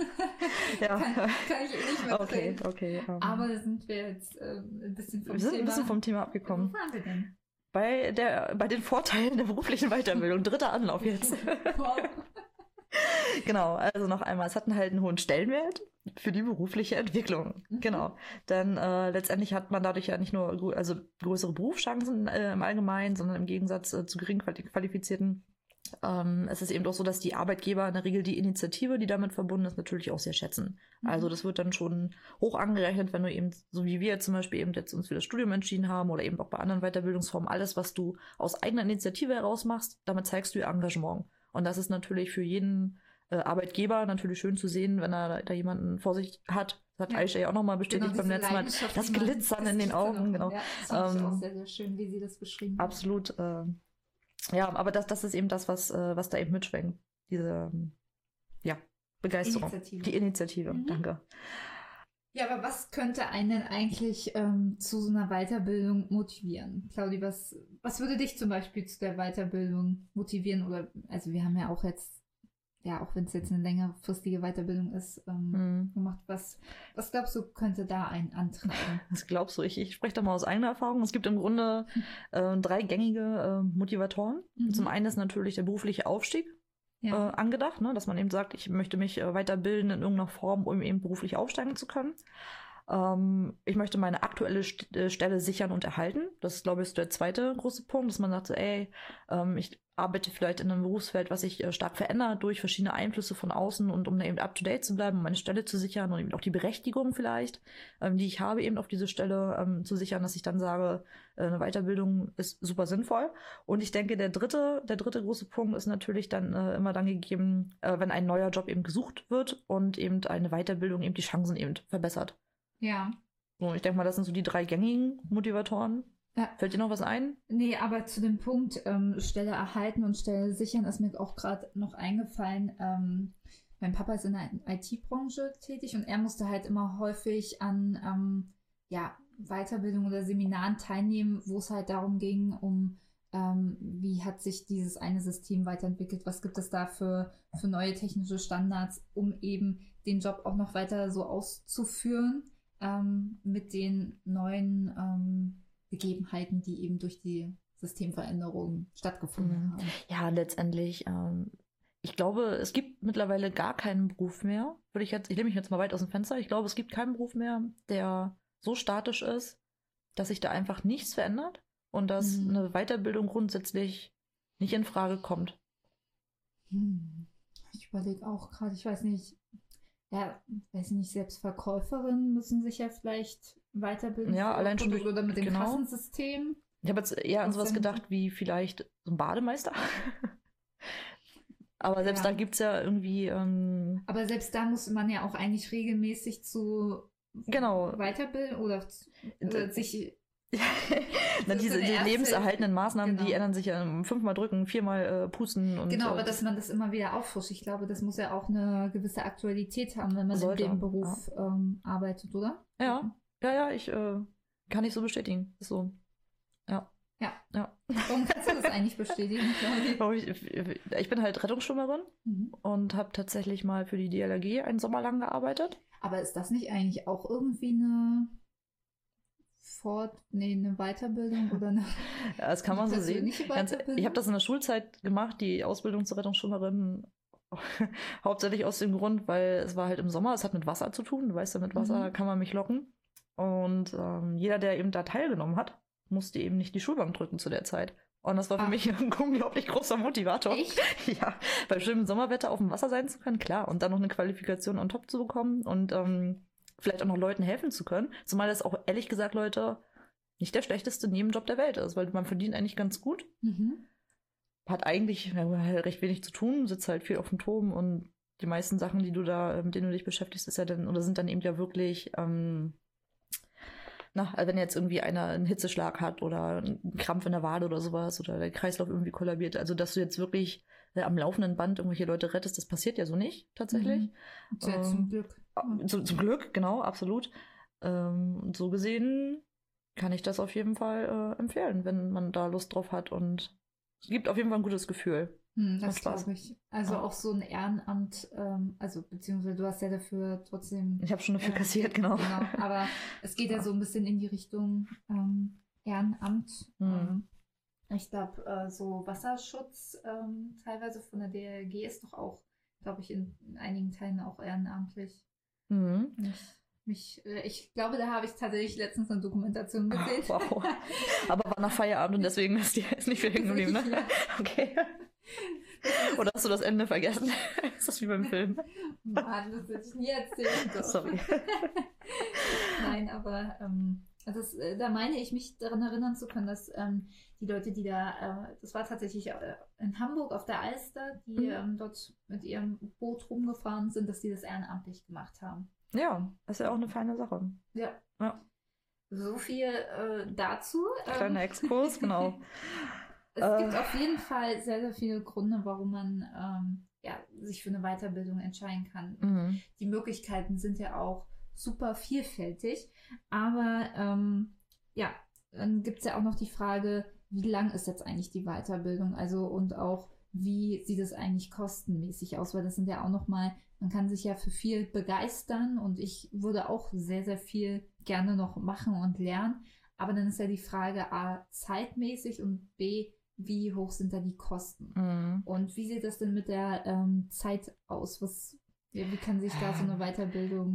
S4: ja.
S3: kann, kann ich eh nicht mehr
S4: okay, okay. Um.
S3: Aber da sind wir jetzt ähm, ein bisschen vom
S4: wir sind
S3: Thema.
S4: ein bisschen vom Thema abgekommen.
S3: Wo waren wir denn?
S4: Bei, der, bei den Vorteilen der beruflichen Weiterbildung. Dritter Anlauf jetzt.
S3: Wow.
S4: Genau, also noch einmal, es hat halt einen hohen Stellenwert für die berufliche Entwicklung. Mhm. Genau. Denn äh, letztendlich hat man dadurch ja nicht nur also größere Berufschancen äh, im Allgemeinen, sondern im Gegensatz äh, zu gering qualifizierten. Ähm, es ist eben doch so, dass die Arbeitgeber in der Regel die Initiative, die damit verbunden ist, natürlich auch sehr schätzen. Mhm. Also das wird dann schon hoch angerechnet, wenn du eben, so wie wir zum Beispiel eben jetzt uns für das Studium entschieden haben oder eben auch bei anderen Weiterbildungsformen, alles, was du aus eigener Initiative heraus machst, damit zeigst du ihr Engagement. Und das ist natürlich für jeden äh, Arbeitgeber natürlich schön zu sehen, wenn er da jemanden vor sich hat. Das hat ja. Aisha ja auch nochmal bestätigt genau, beim letzten Mal. Das Glitzern in den Augen, genau.
S3: Ja, das fand ich auch sehr, sehr schön, wie sie das beschrieben hat.
S4: Absolut. Äh, ja, aber das, das ist eben das, was, äh, was da eben mitschwingt. Diese, ja, Begeisterung.
S3: Initiative.
S4: Die Initiative, mhm. danke.
S3: Ja, aber was könnte einen denn eigentlich ähm, zu so einer Weiterbildung motivieren? Claudi, was, was würde dich zum Beispiel zu der Weiterbildung motivieren? Oder, also wir haben ja auch jetzt, ja, auch wenn es jetzt eine längerfristige Weiterbildung ist, ähm, mhm. gemacht. Was, was glaubst du, könnte da einen antreiben?
S4: Was glaubst du? Ich, ich spreche da mal aus eigener Erfahrung. Es gibt im Grunde äh, drei gängige äh, Motivatoren. Mhm. Zum einen ist natürlich der berufliche Aufstieg. Ja. Äh, angedacht, ne? Dass man eben sagt, ich möchte mich äh, weiterbilden in irgendeiner Form, um eben beruflich aufsteigen zu können.
S1: Ähm, ich möchte meine aktuelle St- äh, Stelle sichern und erhalten. Das ist, glaube ich, der zweite große Punkt, dass man sagt, so, ey, ähm, ich arbeite vielleicht in einem Berufsfeld, was sich äh, stark verändert durch verschiedene Einflüsse von außen und um da eben up-to-date zu bleiben, um meine Stelle zu sichern und eben auch die Berechtigung vielleicht, ähm, die ich habe, eben auf diese Stelle ähm, zu sichern, dass ich dann sage, äh, eine Weiterbildung ist super sinnvoll. Und ich denke, der dritte, der dritte große Punkt ist natürlich dann äh, immer dann gegeben, äh, wenn ein neuer Job eben gesucht wird und eben eine Weiterbildung eben die Chancen eben verbessert.
S3: Ja.
S1: So, ich denke mal, das sind so die drei gängigen Motivatoren.
S3: Ja.
S1: Fällt dir noch was ein?
S3: Nee, aber zu dem Punkt ähm, Stelle erhalten und Stelle sichern ist mir auch gerade noch eingefallen. Ähm, mein Papa ist in der I T-Branche tätig und er musste halt immer häufig an ähm, ja, Weiterbildung oder Seminaren teilnehmen, wo es halt darum ging, um ähm, wie hat sich dieses eine System weiterentwickelt, was gibt es da für, für neue technische Standards, um eben den Job auch noch weiter so auszuführen ähm, mit den neuen ähm, Begebenheiten, die eben durch die Systemveränderungen stattgefunden
S1: Mhm.
S3: haben.
S1: Ja, letztendlich, ähm, ich glaube, es gibt mittlerweile gar keinen Beruf mehr. Würde ich jetzt, ich lehne mich jetzt mal weit aus dem Fenster. Ich glaube, es gibt keinen Beruf mehr, der so statisch ist, dass sich da einfach nichts verändert und dass
S3: Mhm.
S1: eine Weiterbildung grundsätzlich nicht in Frage kommt.
S3: Hm. Ich überlege auch gerade, ich weiß nicht, ja, weiß nicht, selbst Verkäuferinnen müssen sich ja vielleicht weiterbilden.
S1: Ja,
S3: für
S1: allein schon
S3: Produkte
S1: durch-
S3: oder mit dem
S1: genau.
S3: Kassensystem.
S1: Ich habe jetzt eher an
S3: Was
S1: sowas
S3: denn?
S1: gedacht wie vielleicht so ein Bademeister. Aber selbst
S3: Ja.
S1: da gibt es ja irgendwie, ähm,
S3: Aber selbst da muss man ja auch eigentlich regelmäßig zu
S1: genau,
S3: weiterbilden oder, zu, oder sich.
S1: Na,
S3: ist
S1: diese
S3: so eine
S1: die
S3: Erste-
S1: lebenserhaltenden Maßnahmen, die
S3: Genau.
S1: ändern sich ja ähm, fünfmal drücken, viermal äh, pusten und
S3: Genau,
S1: äh,
S3: aber dass man das immer wieder auffrischt. Ich glaube, das muss ja auch eine gewisse Aktualität haben, wenn man
S1: Sollte,
S3: in dem Beruf ähm, arbeitet, oder?
S1: ja, ja, ja, ich äh, kann ich so bestätigen. Ist so. Ja.
S3: Ja.
S1: Ja.
S3: Warum kannst du das eigentlich bestätigen, Claudi?
S1: Warum Ich, ich bin halt Rettungsschwimmerin
S3: Mhm.
S1: und habe tatsächlich mal für die D L R G einen Sommer lang gearbeitet.
S3: Aber ist das nicht eigentlich auch irgendwie eine Fort, nee, eine Weiterbildung oder eine
S1: Ja, das kann man so sehen.
S3: persönliche
S1: Ganz,
S3: Weiterbildung?
S1: ich habe das in der Schulzeit gemacht, die Ausbildung zur Rettungsschwimmerin. Hauptsächlich aus dem Grund, weil es war halt im Sommer, es hat mit Wasser zu tun. Du weißt ja, mit Wasser
S3: Mhm.
S1: kann man mich locken. Und ähm, jeder, der eben da teilgenommen hat, musste eben nicht die Schulbank drücken zu der Zeit. Und das war für
S3: Ach.
S1: mich ein unglaublich großer Motivator.
S3: Echt?
S1: Ja, bei schönem Sommerwetter auf dem Wasser sein zu können, klar. Und dann noch eine Qualifikation on top zu bekommen und ähm, vielleicht auch noch Leuten helfen zu können. Zumal das auch, ehrlich gesagt, Leute, nicht der schlechteste Nebenjob der Welt ist, weil man verdient eigentlich ganz gut.
S3: Mhm.
S1: Hat eigentlich ja, recht wenig zu tun, sitzt halt viel auf dem Turm und die meisten Sachen, die du da, mit denen du dich beschäftigst, ist ja dann, oder sind dann eben ja wirklich, ähm, na, also wenn jetzt irgendwie einer einen Hitzeschlag hat oder einen Krampf in der Wade oder sowas oder der Kreislauf irgendwie kollabiert, also dass du jetzt wirklich äh, am laufenden Band irgendwelche Leute rettest, das passiert ja so nicht, tatsächlich.
S3: Mhm. Tja,
S1: Ähm,
S3: zum Glück.
S1: Äh, Zu, zum Glück, genau, absolut. Ähm, und so gesehen kann ich das auf jeden Fall äh, empfehlen, wenn man da Lust drauf hat und es gibt auf jeden Fall ein gutes Gefühl.
S3: Hm,
S1: Macht
S3: das
S1: Spaß.
S3: glaube ich. Also
S1: Ja.
S3: auch so ein Ehrenamt, ähm, also beziehungsweise du hast ja dafür trotzdem.
S1: Ich habe schon dafür
S3: Ja.
S1: kassiert, genau.
S3: Genau, aber es geht ja,
S1: Ja.
S3: so ein bisschen in die Richtung ähm, Ehrenamt.
S1: Mhm.
S3: Ähm, ich glaube, äh, so Wasserschutz ähm, teilweise von der D L R G ist doch auch, glaube ich, in, in einigen Teilen auch ehrenamtlich.
S1: Mhm.
S3: Mich, mich, äh, ich glaube, da habe ich tatsächlich letztens eine Dokumentation gesehen.
S1: Wow. Aber war nach Feierabend und deswegen ist die ist nicht viel hängen geblieben, ne?
S3: Ja.
S1: Okay. Oder hast du das Ende vergessen? Ist das wie beim Film?
S3: Mann, das hätte ich nie erzählen dürfen.
S1: Sorry.
S3: Nein, aber ähm, das, äh, da meine ich mich daran erinnern zu können, dass ähm, die Leute, die da, äh, das war tatsächlich äh, in Hamburg auf der Alster, die
S1: Mhm.
S3: ähm, dort mit ihrem Boot rumgefahren sind, dass die das ehrenamtlich gemacht haben.
S1: Ja, ist ja auch eine feine Sache.
S3: Ja.
S1: Ja.
S3: So viel äh, dazu. Ähm,
S1: Kleiner Exkurs, genau.
S3: Es
S1: Äh.
S3: gibt auf jeden Fall sehr, sehr viele Gründe, warum man ähm, ja, sich für eine Weiterbildung entscheiden kann.
S1: Mhm.
S3: Die Möglichkeiten sind ja auch super vielfältig. Aber ähm, ja, dann gibt es ja auch noch die Frage, wie lang ist jetzt eigentlich die Weiterbildung? Also und auch, wie sieht es eigentlich kostenmäßig aus? Weil das sind ja auch nochmal, man kann sich ja für viel begeistern und ich würde auch sehr, sehr viel gerne noch machen und lernen. Aber dann ist ja die Frage A, zeitmäßig und B, wie hoch sind da die Kosten?
S1: Mhm.
S3: Und wie sieht das denn mit der ähm, Zeit aus? Was, ja, wie kann sich da so eine Weiterbildung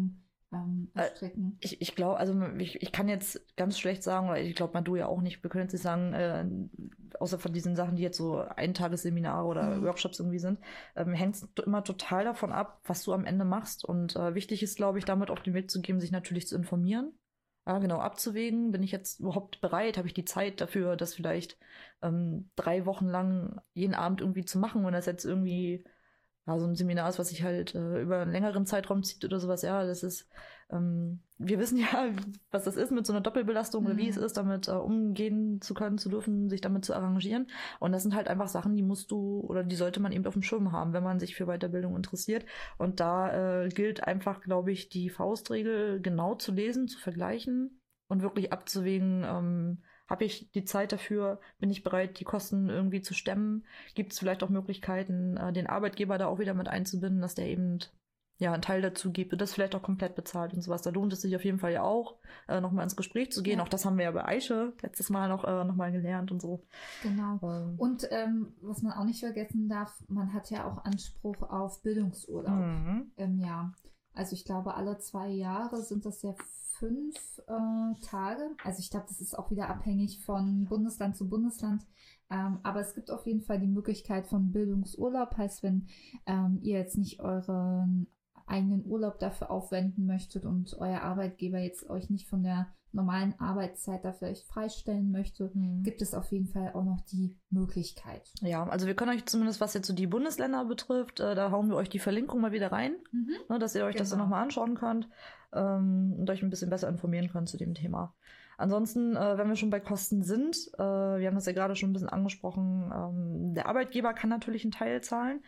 S3: ähm, erstrecken?
S1: Ich, ich glaube, also ich, ich kann jetzt ganz schlecht sagen, oder ich glaube, man du ja auch nicht, wir können jetzt nicht sagen, äh, außer von diesen Sachen, die jetzt so Eintagesseminare oder
S3: Mhm.
S1: Workshops irgendwie sind, ähm, hängt es immer total davon ab, was du am Ende machst. Und äh, wichtig ist, glaube ich, damit auf den Weg zu geben, sich natürlich zu informieren. Ja, genau, abzuwägen, bin ich jetzt überhaupt bereit, habe ich die Zeit dafür, das vielleicht ähm, drei Wochen lang jeden Abend irgendwie zu machen, wenn das jetzt irgendwie ja, so ein Seminar ist, was sich halt äh, über einen längeren Zeitraum zieht oder sowas, ja, das ist, ähm, wir wissen ja, was das ist mit so einer Doppelbelastung
S3: Mhm.
S1: oder wie es ist, damit äh, umgehen zu können, zu dürfen, sich damit zu arrangieren. Und das sind halt einfach Sachen, die musst du oder die sollte man eben auf dem Schirm haben, wenn man sich für Weiterbildung interessiert. Und da äh, gilt einfach, glaube ich, die Faustregel genau zu lesen, zu vergleichen und wirklich abzuwägen, ähm, habe ich die Zeit dafür, bin ich bereit, die Kosten irgendwie zu stemmen? Gibt es vielleicht auch Möglichkeiten, äh, den Arbeitgeber da auch wieder mit einzubinden, dass der eben ja einen Teil dazu gibt und das vielleicht auch komplett bezahlt und sowas. Da lohnt es sich auf jeden Fall ja auch, äh, nochmal ins Gespräch zu gehen.
S3: Ja.
S1: Auch das haben wir ja bei Aische letztes Mal noch, äh, noch mal gelernt und so.
S3: Genau.
S1: Ähm,
S3: Und ähm, was man auch nicht vergessen darf, man hat ja auch Anspruch auf Bildungsurlaub
S1: mhm.
S3: im Jahr. Also ich glaube, alle zwei Jahre sind das ja fünf äh, Tage. Also ich glaube, das ist auch wieder abhängig von Bundesland zu Bundesland. Ähm, aber es gibt auf jeden Fall die Möglichkeit von Bildungsurlaub. Heißt, wenn ähm, ihr jetzt nicht euren eigenen Urlaub dafür aufwenden möchtet und euer Arbeitgeber jetzt euch nicht von der normalen Arbeitszeit da vielleicht freistellen möchte,
S1: Mhm.
S3: gibt es auf jeden Fall auch noch die Möglichkeit.
S1: Ja, also wir können euch zumindest, was jetzt so die Bundesländer betrifft, äh, da hauen wir euch die Verlinkung mal wieder rein,
S3: Mhm.
S1: ne, dass ihr euch das dann
S3: Genau.
S1: nochmal anschauen könnt ähm, und euch ein bisschen besser informieren könnt zu dem Thema. Ansonsten, äh, wenn wir schon bei Kosten sind, äh, wir haben das ja gerade schon ein bisschen angesprochen, ähm, der Arbeitgeber kann natürlich einen Teil zahlen,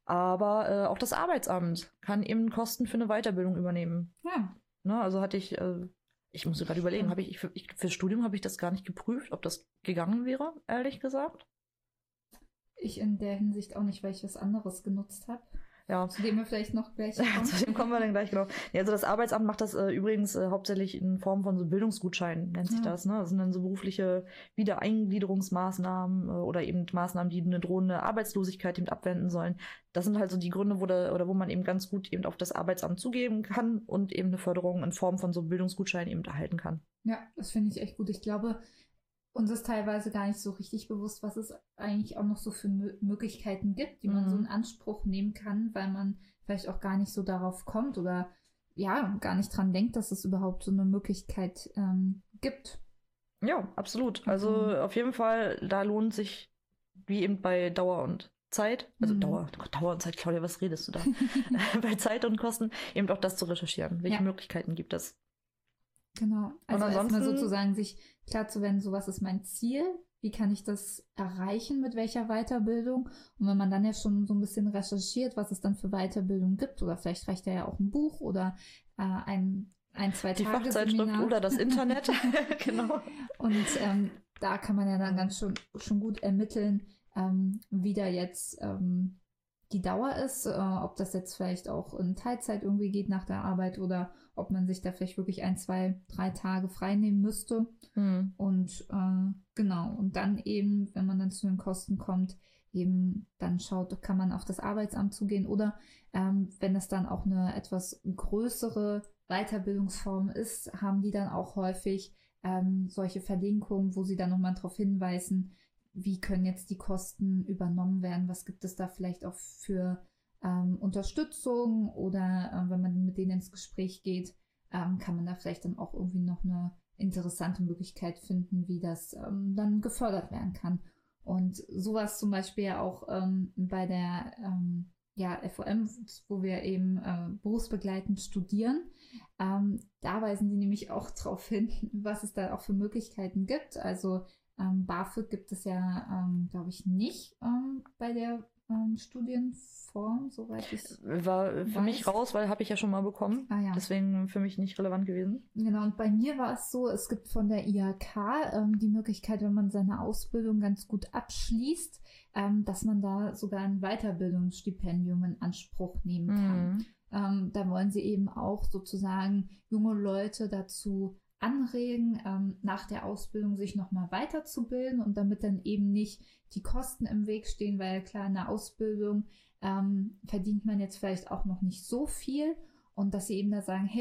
S1: aber äh, auch das Arbeitsamt kann eben Kosten für eine Weiterbildung übernehmen.
S3: Ja.
S1: Ne, also hatte ich, äh, ich muss gerade überlegen,
S3: Stimmt.
S1: habe ich, ich, für, ich fürs Studium habe ich das gar nicht geprüft, ob das gegangen wäre, ehrlich gesagt.
S3: Ich in der Hinsicht auch nicht, weil ich was anderes genutzt habe.
S1: Ja,
S3: Zu dem wir vielleicht noch gleich kommen.
S1: zu dem kommen wir dann gleich, genau. Ja, also das Arbeitsamt macht das äh, übrigens äh, hauptsächlich in Form von so Bildungsgutscheinen, nennt sich
S3: Ja.
S1: das. Ne? Das sind dann so berufliche Wiedereingliederungsmaßnahmen äh, oder eben Maßnahmen, die eine drohende Arbeitslosigkeit eben abwenden sollen. Das sind halt so die Gründe, wo, da, oder wo man eben ganz gut eben auf das Arbeitsamt zugeben kann und eben eine Förderung in Form von so Bildungsgutscheinen eben erhalten kann.
S3: Ja, das finde ich echt gut. Ich glaube, uns ist teilweise gar nicht so richtig bewusst, was es eigentlich auch noch so für Mö- Möglichkeiten gibt, die man
S1: Mhm.
S3: so in Anspruch nehmen kann, weil man vielleicht auch gar nicht so darauf kommt oder ja, gar nicht dran denkt, dass es überhaupt so eine Möglichkeit ähm, gibt.
S1: Ja, absolut. Also
S3: Mhm.
S1: auf jeden Fall, da lohnt sich, wie eben bei Dauer und Zeit, also
S3: Mhm.
S1: Dauer, Gott, Dauer und Zeit, Claudia, was redest du da? Bei Zeit und Kosten, eben auch das zu recherchieren. Welche
S3: Ja.
S1: Möglichkeiten gibt es?
S3: Genau. Also
S1: Und
S3: erstmal
S1: ansonsten-
S3: sozusagen sich klar zu werden, so was ist mein Ziel, wie kann ich das erreichen, mit welcher Weiterbildung? Und wenn man dann ja schon so ein bisschen recherchiert, was es dann für Weiterbildung gibt, oder vielleicht reicht ja auch ein Buch oder äh, ein, ein, zwei
S1: Die
S3: Tage
S1: Fachzeitschrift
S3: Seminar.
S1: oder das Internet. Genau.
S3: Und ähm, da kann man ja dann ganz schon, schon gut ermitteln, ähm, wie da jetzt ähm, die Dauer ist, äh, ob das jetzt vielleicht auch in Teilzeit irgendwie geht nach der Arbeit oder ob man sich da vielleicht wirklich ein, zwei, drei Tage frei nehmen müsste.
S1: Hm.
S3: Und äh, genau, und dann eben, wenn man dann zu den Kosten kommt, eben dann schaut, kann man auf das Arbeitsamt zugehen oder ähm, wenn es dann auch eine etwas größere Weiterbildungsform ist, haben die dann auch häufig ähm, solche Verlinkungen, wo sie dann nochmal darauf hinweisen, wie können jetzt die Kosten übernommen werden, was gibt es da vielleicht auch für ähm, Unterstützung oder äh, wenn man mit denen ins Gespräch geht, ähm, kann man da vielleicht dann auch irgendwie noch eine interessante Möglichkeit finden, wie das ähm, dann gefördert werden kann. Und sowas zum Beispiel ja auch ähm, bei der ähm, ja, F O M, wo wir eben äh, berufsbegleitend studieren, ähm, da weisen die nämlich auch darauf hin, was es da auch für Möglichkeiten gibt. Also ähm, BAföG gibt es ja, ähm, glaube ich, nicht ähm, bei der ähm, Studienform, soweit ich
S1: War für
S3: weiß.
S1: mich raus, weil habe ich ja schon mal bekommen.
S3: Ah ja.
S1: Deswegen für mich nicht relevant gewesen.
S3: Genau, und bei mir war es so, es gibt von der I H K ähm, die Möglichkeit, wenn man seine Ausbildung ganz gut abschließt, ähm, dass man da sogar ein Weiterbildungsstipendium in Anspruch nehmen kann.
S1: Mhm.
S3: Ähm, da wollen sie eben auch sozusagen junge Leute dazu anregen, ähm, nach der Ausbildung sich nochmal weiterzubilden und damit dann eben nicht die Kosten im Weg stehen, weil klar, in der Ausbildung ähm, verdient man jetzt vielleicht auch noch nicht so viel und dass sie eben da sagen, hey,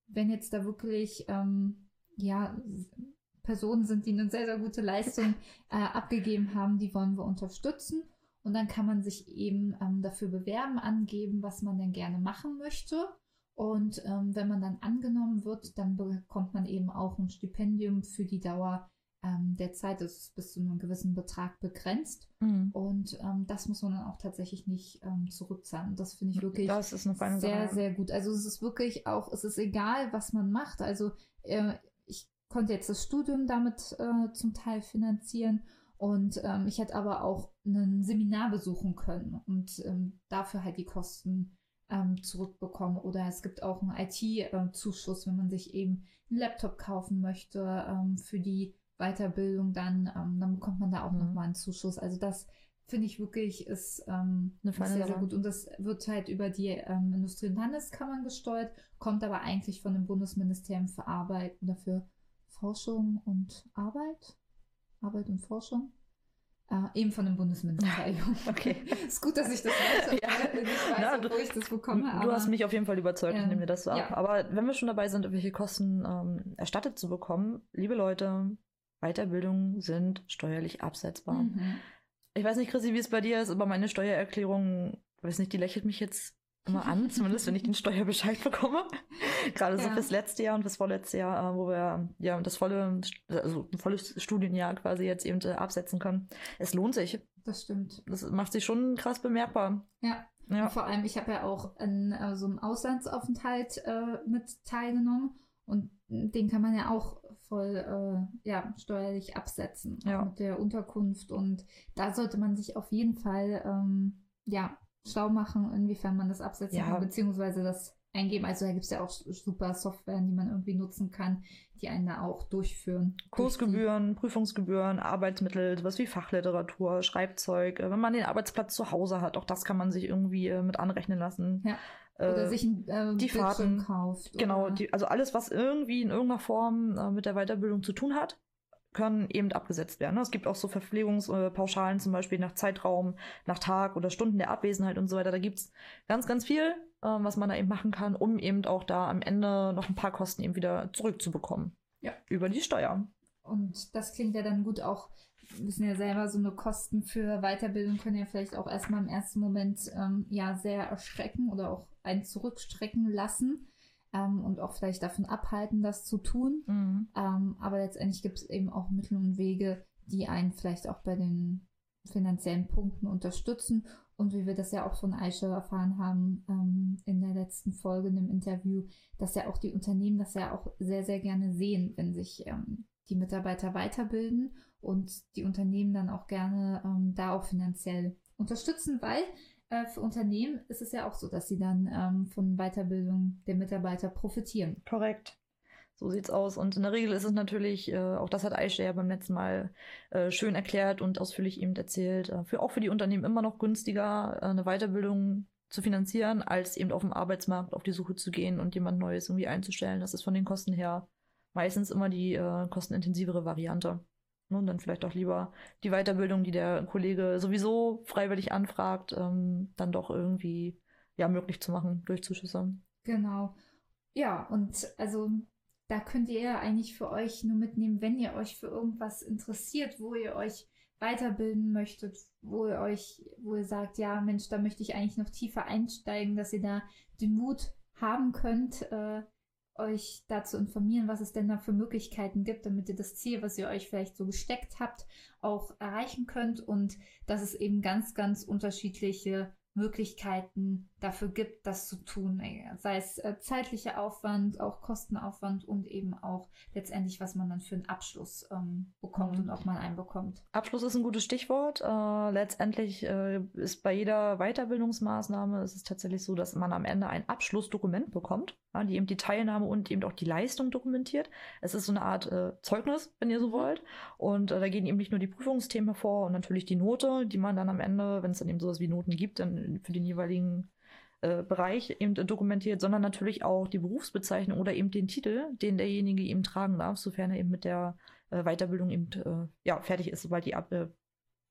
S3: wenn jetzt da wirklich ähm, ja, Personen sind, die eine sehr, sehr gute Leistung äh, abgegeben haben, die wollen wir unterstützen. Und dann kann man sich eben ähm, dafür bewerben, angeben, was man denn gerne machen möchte. Und ähm, wenn man dann angenommen wird, dann bekommt man eben auch ein Stipendium für die Dauer ähm, der Zeit. Das ist bis zu einem gewissen Betrag begrenzt.
S1: Mhm.
S3: Und ähm, das muss man dann auch tatsächlich nicht ähm, zurückzahlen. Und das finde ich wirklich
S1: Das ist eine feine
S3: sehr,
S1: Sache.
S3: sehr gut. Also es ist wirklich auch, es ist egal, was man macht. Also äh, ich konnte jetzt das Studium damit äh, zum Teil finanzieren. Und ähm, ich hätte aber auch ein Seminar besuchen können und ähm, dafür halt die Kosten ähm, zurückbekommen. Oder es gibt auch einen I T-Zuschuss, wenn man sich eben einen Laptop kaufen möchte ähm, für die Weiterbildung, dann, ähm, dann bekommt man da auch
S1: Mhm.
S3: nochmal einen Zuschuss. Also das finde ich wirklich ist, ähm,
S1: Eine
S3: ist
S1: feine
S3: sehr, sehr
S1: Sache.
S3: gut. Und das wird halt über die ähm, Industrie- und Handelskammern gesteuert, kommt aber eigentlich von dem Bundesministerium für Arbeit oder für Forschung und Arbeit. Arbeit und Forschung. Äh, eben von dem Bundesministerium.
S1: Okay.
S3: Ist gut, dass ich das weiß,
S1: Ja.
S3: weil ich weiß,
S1: Na,
S3: ja,
S1: du-
S3: wo ich das bekomme.
S1: Du
S3: aber,
S1: hast mich auf jeden Fall überzeugt, ich
S3: ähm,
S1: nehme dir das so ab.
S3: ja.
S1: Aber wenn wir schon dabei sind, irgendwelche Kosten ähm, erstattet zu bekommen, liebe Leute, Weiterbildungen sind steuerlich absetzbar.
S3: Mhm.
S1: Ich weiß nicht, Chrissy, wie es bei dir ist, aber meine Steuererklärung, weiß nicht, die lächelt mich jetzt immer an, zumindest wenn ich den Steuerbescheid bekomme. Gerade so
S3: Ja.
S1: fürs letzte Jahr und fürs vorletzte Jahr, äh, wo wir ja das volle, also ein volles Studienjahr quasi jetzt eben äh, absetzen können. Es lohnt sich.
S3: Das stimmt.
S1: Das macht sich schon krass bemerkbar.
S3: Ja.
S1: Ja.
S3: Und vor allem, ich habe ja auch an äh, so einem Auslandsaufenthalt äh, mit teilgenommen und den kann man ja auch voll äh, ja, steuerlich absetzen, auch
S1: Ja.
S3: mit der Unterkunft. Und da sollte man sich auf jeden Fall ähm, ja, schlau machen, inwiefern man das absetzen
S1: Ja.
S3: kann, beziehungsweise das eingeben. Also da gibt es ja auch super Software, die man irgendwie nutzen kann, die einen da auch durchführen.
S1: Kursgebühren, Prüfungsgebühren, Arbeitsmittel, sowas wie Fachliteratur, Schreibzeug. äh, Wenn man den Arbeitsplatz zu Hause hat, auch das kann man sich irgendwie äh, mit anrechnen lassen.
S3: Ja. Oder
S1: Äh,
S3: sich ein äh,
S1: die
S3: Bildschirm
S1: Fahrten,
S3: kauft.
S1: Genau,
S3: oder,
S1: die, also alles, was irgendwie in irgendeiner Form äh, mit der Weiterbildung zu tun hat, können eben abgesetzt werden. Ne? Es gibt auch so Verpflegungspauschalen, zum Beispiel nach Zeitraum, nach Tag oder Stunden der Abwesenheit und so weiter. Da gibt's ganz, ganz viel, ähm, was man da eben machen kann, um eben auch da am Ende noch ein paar Kosten eben wieder zurückzubekommen.
S3: Ja.
S1: Über die Steuer.
S3: Und das klingt ja dann gut auch, wir wissen ja selber, so eine Kosten für Weiterbildung können ja vielleicht auch erstmal im ersten Moment ähm, ja sehr erschrecken oder auch einen zurückstrecken lassen ähm, und auch vielleicht davon abhalten, das zu tun.
S1: Mhm.
S3: Ähm, aber letztendlich gibt es eben auch Mittel und Wege, die einen vielleicht auch bei den finanziellen Punkten unterstützen. Und wie wir das ja auch von Aisha erfahren haben ähm, in der letzten Folge in dem Interview, dass ja auch die Unternehmen das ja auch sehr, sehr gerne sehen, wenn sich ähm, die Mitarbeiter weiterbilden und die Unternehmen dann auch gerne ähm, da auch finanziell unterstützen, weil äh, für Unternehmen ist es ja auch so, dass sie dann ähm, von Weiterbildung der Mitarbeiter profitieren.
S1: Korrekt. So sieht's aus. Und in der Regel ist es natürlich, äh, auch das hat Aisha ja beim letzten Mal äh, schön erklärt und ausführlich eben erzählt, äh, für, auch für die Unternehmen immer noch günstiger, äh, eine Weiterbildung zu finanzieren, als eben auf dem Arbeitsmarkt auf die Suche zu gehen und jemand Neues irgendwie einzustellen. Das ist von den Kosten her meistens immer die äh, kostenintensivere Variante. Und dann vielleicht auch lieber die Weiterbildung, die der Kollege sowieso freiwillig anfragt, ähm, dann doch irgendwie ja möglich zu machen durch Zuschüsse.
S3: Genau. Ja, und also da könnt ihr ja eigentlich für euch nur mitnehmen, wenn ihr euch für irgendwas interessiert, wo ihr euch weiterbilden möchtet, wo ihr euch, wo ihr sagt, ja Mensch, da möchte ich eigentlich noch tiefer einsteigen, dass ihr da den Mut haben könnt, äh, euch da zu informieren, was es denn da für Möglichkeiten gibt, damit ihr das Ziel, was ihr euch vielleicht so gesteckt habt, auch erreichen könnt und dass es eben ganz, ganz unterschiedliche Möglichkeiten dafür gibt, das zu tun. Sei es äh, zeitlicher Aufwand, auch Kostenaufwand und eben auch letztendlich, was man dann für einen Abschluss ähm, bekommt
S1: Mhm.
S3: und ob man einen bekommt.
S1: Abschluss ist ein gutes Stichwort. Äh, letztendlich äh, ist bei jeder Weiterbildungsmaßnahme ist es tatsächlich so, dass man am Ende ein Abschlussdokument bekommt, ja, die eben die Teilnahme und eben auch die Leistung dokumentiert. Es ist so eine Art äh, Zeugnis, wenn ihr so wollt. Und äh, da gehen eben nicht nur die Prüfungsthemen hervor und natürlich die Note, die man dann am Ende, wenn es dann eben sowas wie Noten gibt, dann für den jeweiligen äh, Bereich eben dokumentiert, sondern natürlich auch die Berufsbezeichnung oder eben den Titel, den derjenige eben tragen darf, sofern er eben mit der äh, Weiterbildung eben äh, ja, fertig ist, sobald die ab, äh,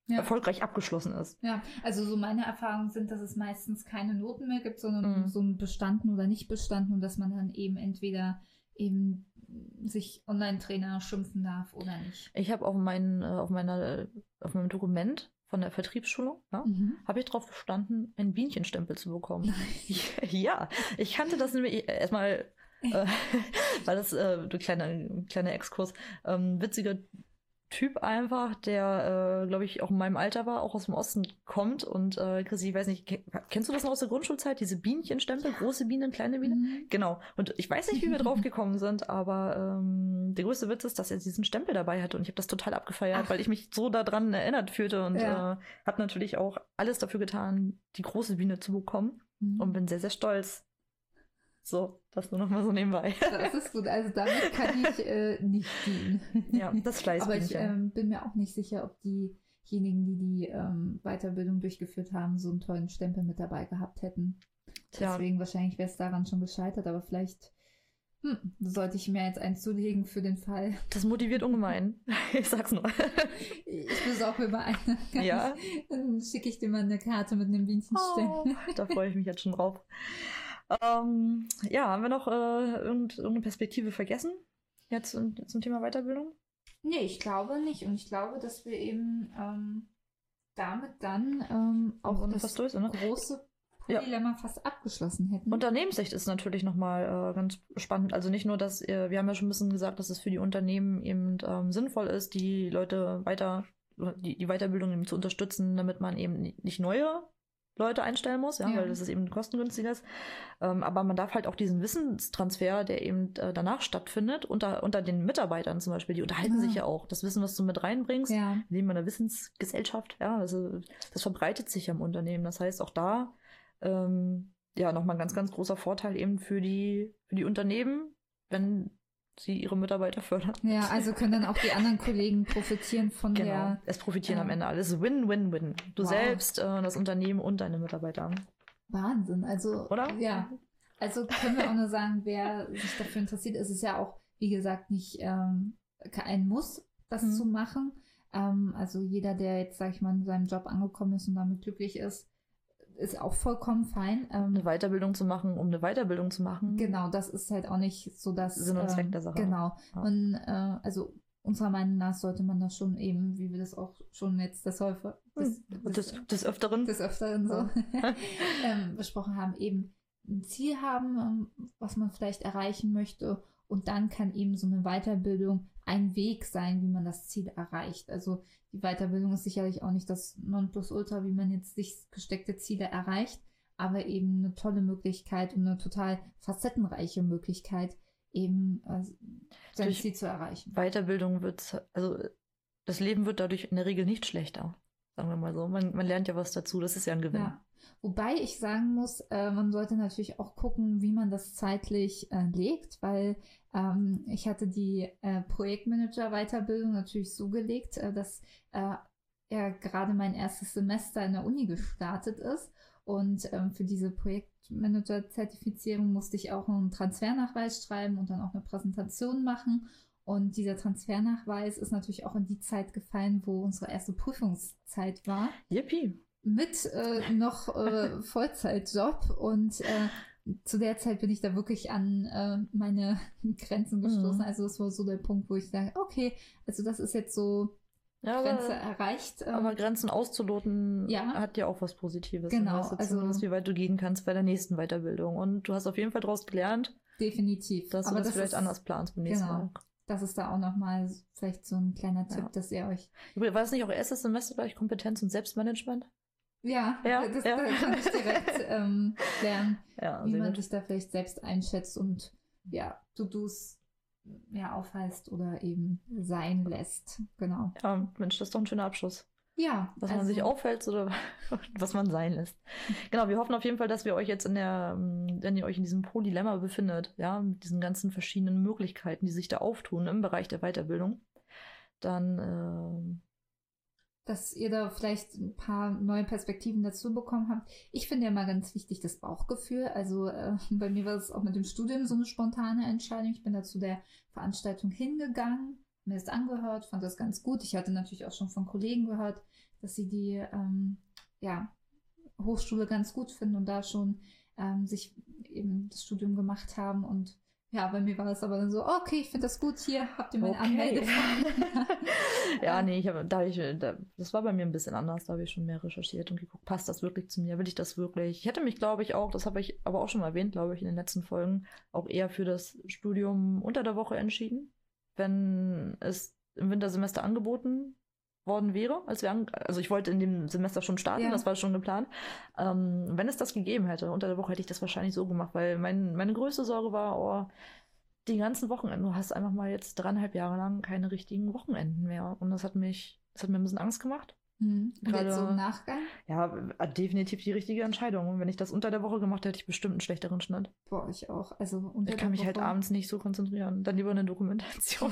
S3: Ja.
S1: erfolgreich abgeschlossen ist.
S3: Ja, also so meine Erfahrungen sind, dass es meistens keine Noten mehr gibt, sondern
S1: Mhm.
S3: so ein bestanden oder nicht bestanden und dass man dann eben entweder eben sich Online-Trainer schimpfen darf oder nicht.
S1: Ich habe auf, mein, äh, auf, meiner, auf meinem Dokument von der Vertriebsschulung, ja,
S3: Mhm.
S1: habe ich drauf bestanden, einen Bienchenstempel zu bekommen. Ja, ich kannte das nämlich erstmal, äh, weil das äh, ein kleiner, kleiner Exkurs, ähm, witziger Typ einfach, der, äh, glaube ich, auch in meinem Alter war, auch aus dem Osten kommt. Und äh, Chrissy, ich weiß nicht, ke- kennst du das noch aus der Grundschulzeit? Diese Bienchenstempel, große Bienen, kleine Bienen?
S3: Mhm.
S1: Genau. Und ich weiß nicht, wie wir drauf gekommen sind, aber ähm, der größte Witz ist, dass er diesen Stempel dabei hatte und ich habe das total abgefeiert,
S3: Ach.
S1: weil ich mich so daran erinnert fühlte und
S3: Ja.
S1: äh, habe natürlich auch alles dafür getan, die große Biene zu bekommen
S3: Mhm.
S1: und bin sehr, sehr stolz. So, das nur noch mal so nebenbei.
S3: Das ist gut, also damit kann ich äh, nicht dienen.
S1: Ja, das
S3: Aber ich
S1: Fleißbienchen.
S3: ähm, bin mir auch nicht sicher, ob diejenigen, die die ähm, Weiterbildung durchgeführt haben, so einen tollen Stempel mit dabei gehabt hätten.
S1: Tja.
S3: Deswegen wahrscheinlich wäre es daran schon gescheitert, aber vielleicht hm, sollte ich mir jetzt eins zulegen für den Fall.
S1: Das motiviert ungemein. Ich sag's nur.
S3: Ich besorge mir mal eine.
S1: Ja.
S3: Dann schicke ich dir mal eine Karte mit einem Bienchenstempel.
S1: Oh, da freue ich mich jetzt schon drauf. Ähm, ja, haben wir noch äh, irgend, irgendeine Perspektive vergessen? Jetzt zum, zum Thema Weiterbildung?
S3: Nee, ich glaube nicht. Und ich glaube, dass wir eben ähm, damit dann ähm, auch
S1: Und
S3: das
S1: was durch, ne?
S3: große
S1: Ja.
S3: Dilemma fast abgeschlossen hätten.
S1: Unternehmenssicht ist natürlich nochmal äh, ganz spannend. Also nicht nur, dass, äh, wir haben ja schon ein bisschen gesagt, dass es für die Unternehmen eben ähm, sinnvoll ist, die Leute weiter, die, die Weiterbildung eben zu unterstützen, damit man eben nicht neue Leute einstellen muss, ja,
S3: Ja.
S1: weil das ist eben kostengünstiger ist. Ähm, aber man darf halt auch diesen Wissenstransfer, der eben äh, danach stattfindet, unter, unter den Mitarbeitern zum Beispiel, die unterhalten
S3: Ja.
S1: sich ja auch. Das Wissen, was du mit reinbringst,
S3: ja.
S1: neben einer Wissensgesellschaft, ja, also das verbreitet sich ja im Unternehmen. Das heißt, auch da ähm, ja nochmal ein ganz, ganz großer Vorteil eben für die, für die Unternehmen, wenn sie ihre Mitarbeiter fördern.
S3: Ja, also können dann auch die anderen Kollegen profitieren von
S1: Genau.
S3: der.
S1: Es profitieren
S3: ja.
S1: am Ende alles. Win-win-win. Du
S3: Wow.
S1: selbst, äh, das Unternehmen und deine Mitarbeiter.
S3: Wahnsinn. Also,
S1: Oder?
S3: Ja. Also können wir auch nur sagen, wer sich dafür interessiert, ist es ja auch, wie gesagt, nicht ähm, ein Muss, das
S1: Mhm.
S3: zu machen. Ähm, also jeder, der jetzt, sag ich mal, in seinem Job angekommen ist und damit glücklich ist, ist auch vollkommen fein. Ähm,
S1: Eine Weiterbildung zu machen, um eine Weiterbildung zu machen.
S3: Genau, das ist halt auch nicht so das
S1: Sinn und Zweck
S3: ähm,
S1: der Sache.
S3: Genau.
S1: Ja.
S3: Und äh, also unserer Meinung nach sollte man das schon eben, wie wir das auch schon jetzt des Häufer des,
S1: Und des, des Öfteren.
S3: des Öfteren so
S1: Ja.
S3: ähm, besprochen haben, eben ein Ziel haben, ähm, was man vielleicht erreichen möchte. Und dann kann eben so eine Weiterbildung ein Weg sein, wie man das Ziel erreicht. Also die Weiterbildung ist sicherlich auch nicht das Nonplusultra, wie man jetzt sich gesteckte Ziele erreicht, aber eben eine tolle Möglichkeit und eine total facettenreiche Möglichkeit, eben äh, sein
S1: Durch
S3: Ziel zu erreichen.
S1: Weiterbildung wird, also das Leben wird dadurch in der Regel nicht schlechter. Sagen wir mal so. Man, man lernt ja was dazu, das ist ja ein Gewinn.
S3: Ja. Wobei ich sagen muss, äh, man sollte natürlich auch gucken, wie man das zeitlich äh, legt, weil ähm, ich hatte die äh, Projektmanager-Weiterbildung natürlich so gelegt, äh, dass äh, ja gerade mein erstes Semester in der Uni gestartet ist und ähm, für diese Projektmanager-Zertifizierung musste ich auch einen Transfernachweis schreiben und dann auch eine Präsentation machen. Und dieser Transfernachweis ist natürlich auch in die Zeit gefallen, wo unsere erste Prüfungszeit war.
S1: Yippie.
S3: Mit äh, noch äh, Vollzeitjob und äh, zu der Zeit bin ich da wirklich an äh, meine Grenzen gestoßen.
S1: Mhm.
S3: Also das war so der Punkt, wo ich sage, okay, also das ist jetzt so
S1: Ja,
S3: Grenze
S1: aber,
S3: erreicht. ähm,
S1: aber Grenzen auszuloten
S3: Ja.
S1: hat ja auch was Positives.
S3: Genau,
S1: Du weißt jetzt
S3: also-
S1: zumindest, wie weit du gehen kannst bei der nächsten Weiterbildung. Und du hast auf jeden Fall daraus gelernt,
S3: definitiv.
S1: dass du
S3: Aber
S1: das,
S3: das
S1: vielleicht
S3: ist,
S1: anders planst beim nächsten
S3: genau.
S1: Mal.
S3: Das ist da auch nochmal vielleicht so ein kleiner Tipp,
S1: Ja.
S3: dass ihr euch
S1: War das nicht auch erstes Semester gleich Kompetenz und Selbstmanagement?
S3: ja,
S1: Ja,
S3: das
S1: ja.
S3: Da kann ich direkt ähm, lernen,
S1: Ja,
S3: wie
S1: sehr
S3: man
S1: gut.
S3: sich da vielleicht selbst einschätzt und ja, To-Dos ja, aufheißt oder eben sein lässt. Genau.
S1: Ja, Mensch, das ist doch ein schöner Abschluss.
S3: Ja,
S1: Was man sich aufhält oder was man sein lässt. Genau, wir hoffen auf jeden Fall, dass wir euch jetzt in der, ähm, wenn ihr euch in diesem Pro-Dilemma befindet, ja, mit diesen ganzen verschiedenen Möglichkeiten, die sich da auftun im Bereich der Weiterbildung, dann ähm,
S3: dass ihr da vielleicht ein paar neue Perspektiven dazu bekommen habt. Ich finde ja mal ganz wichtig das Bauchgefühl. Also äh, bei mir war es auch mit dem Studium so eine spontane Entscheidung. Ich bin da zu der Veranstaltung hingegangen, mir das angehört, fand das ganz gut. Ich hatte natürlich auch schon von Kollegen gehört, dass sie die ähm, ja, Hochschule ganz gut finden und da schon ähm, sich eben das Studium gemacht haben. Und ja, bei mir war es aber dann so, okay, ich finde das gut, hier habt ihr meine
S1: Okay.
S3: Anmeldeform.
S1: Ja, nee, ich hab, da hab ich, da, das war bei mir ein bisschen anders. Da habe ich schon mehr recherchiert und geguckt, passt das wirklich zu mir? Will ich das wirklich? Ich hätte mich, glaube ich, auch, das habe ich aber auch schon mal erwähnt, glaube ich, in den letzten Folgen, auch eher für das Studium unter der Woche entschieden, wenn es im Wintersemester angeboten worden wäre, als wir an, also ich wollte in dem Semester schon starten,
S3: Ja.
S1: das war schon geplant. Ähm, wenn es das gegeben hätte, unter der Woche hätte ich das wahrscheinlich so gemacht, weil mein, meine größte Sorge war, oh, die ganzen Wochenenden, du hast einfach mal jetzt dreieinhalb Jahre lang keine richtigen Wochenenden mehr. Und das hat mich, das hat mir ein bisschen Angst gemacht.
S3: Hm. Und
S1: Gerade-
S3: jetzt so im Nachgang?
S1: Ja, definitiv die richtige Entscheidung. Und wenn ich das unter der Woche gemacht hätte, hätte ich bestimmt einen schlechteren Schnitt.
S3: Boah, ich auch. Also unter
S1: Ich
S3: der
S1: kann mich halt
S3: Woche.
S1: abends nicht so konzentrieren. Dann lieber eine Dokumentation.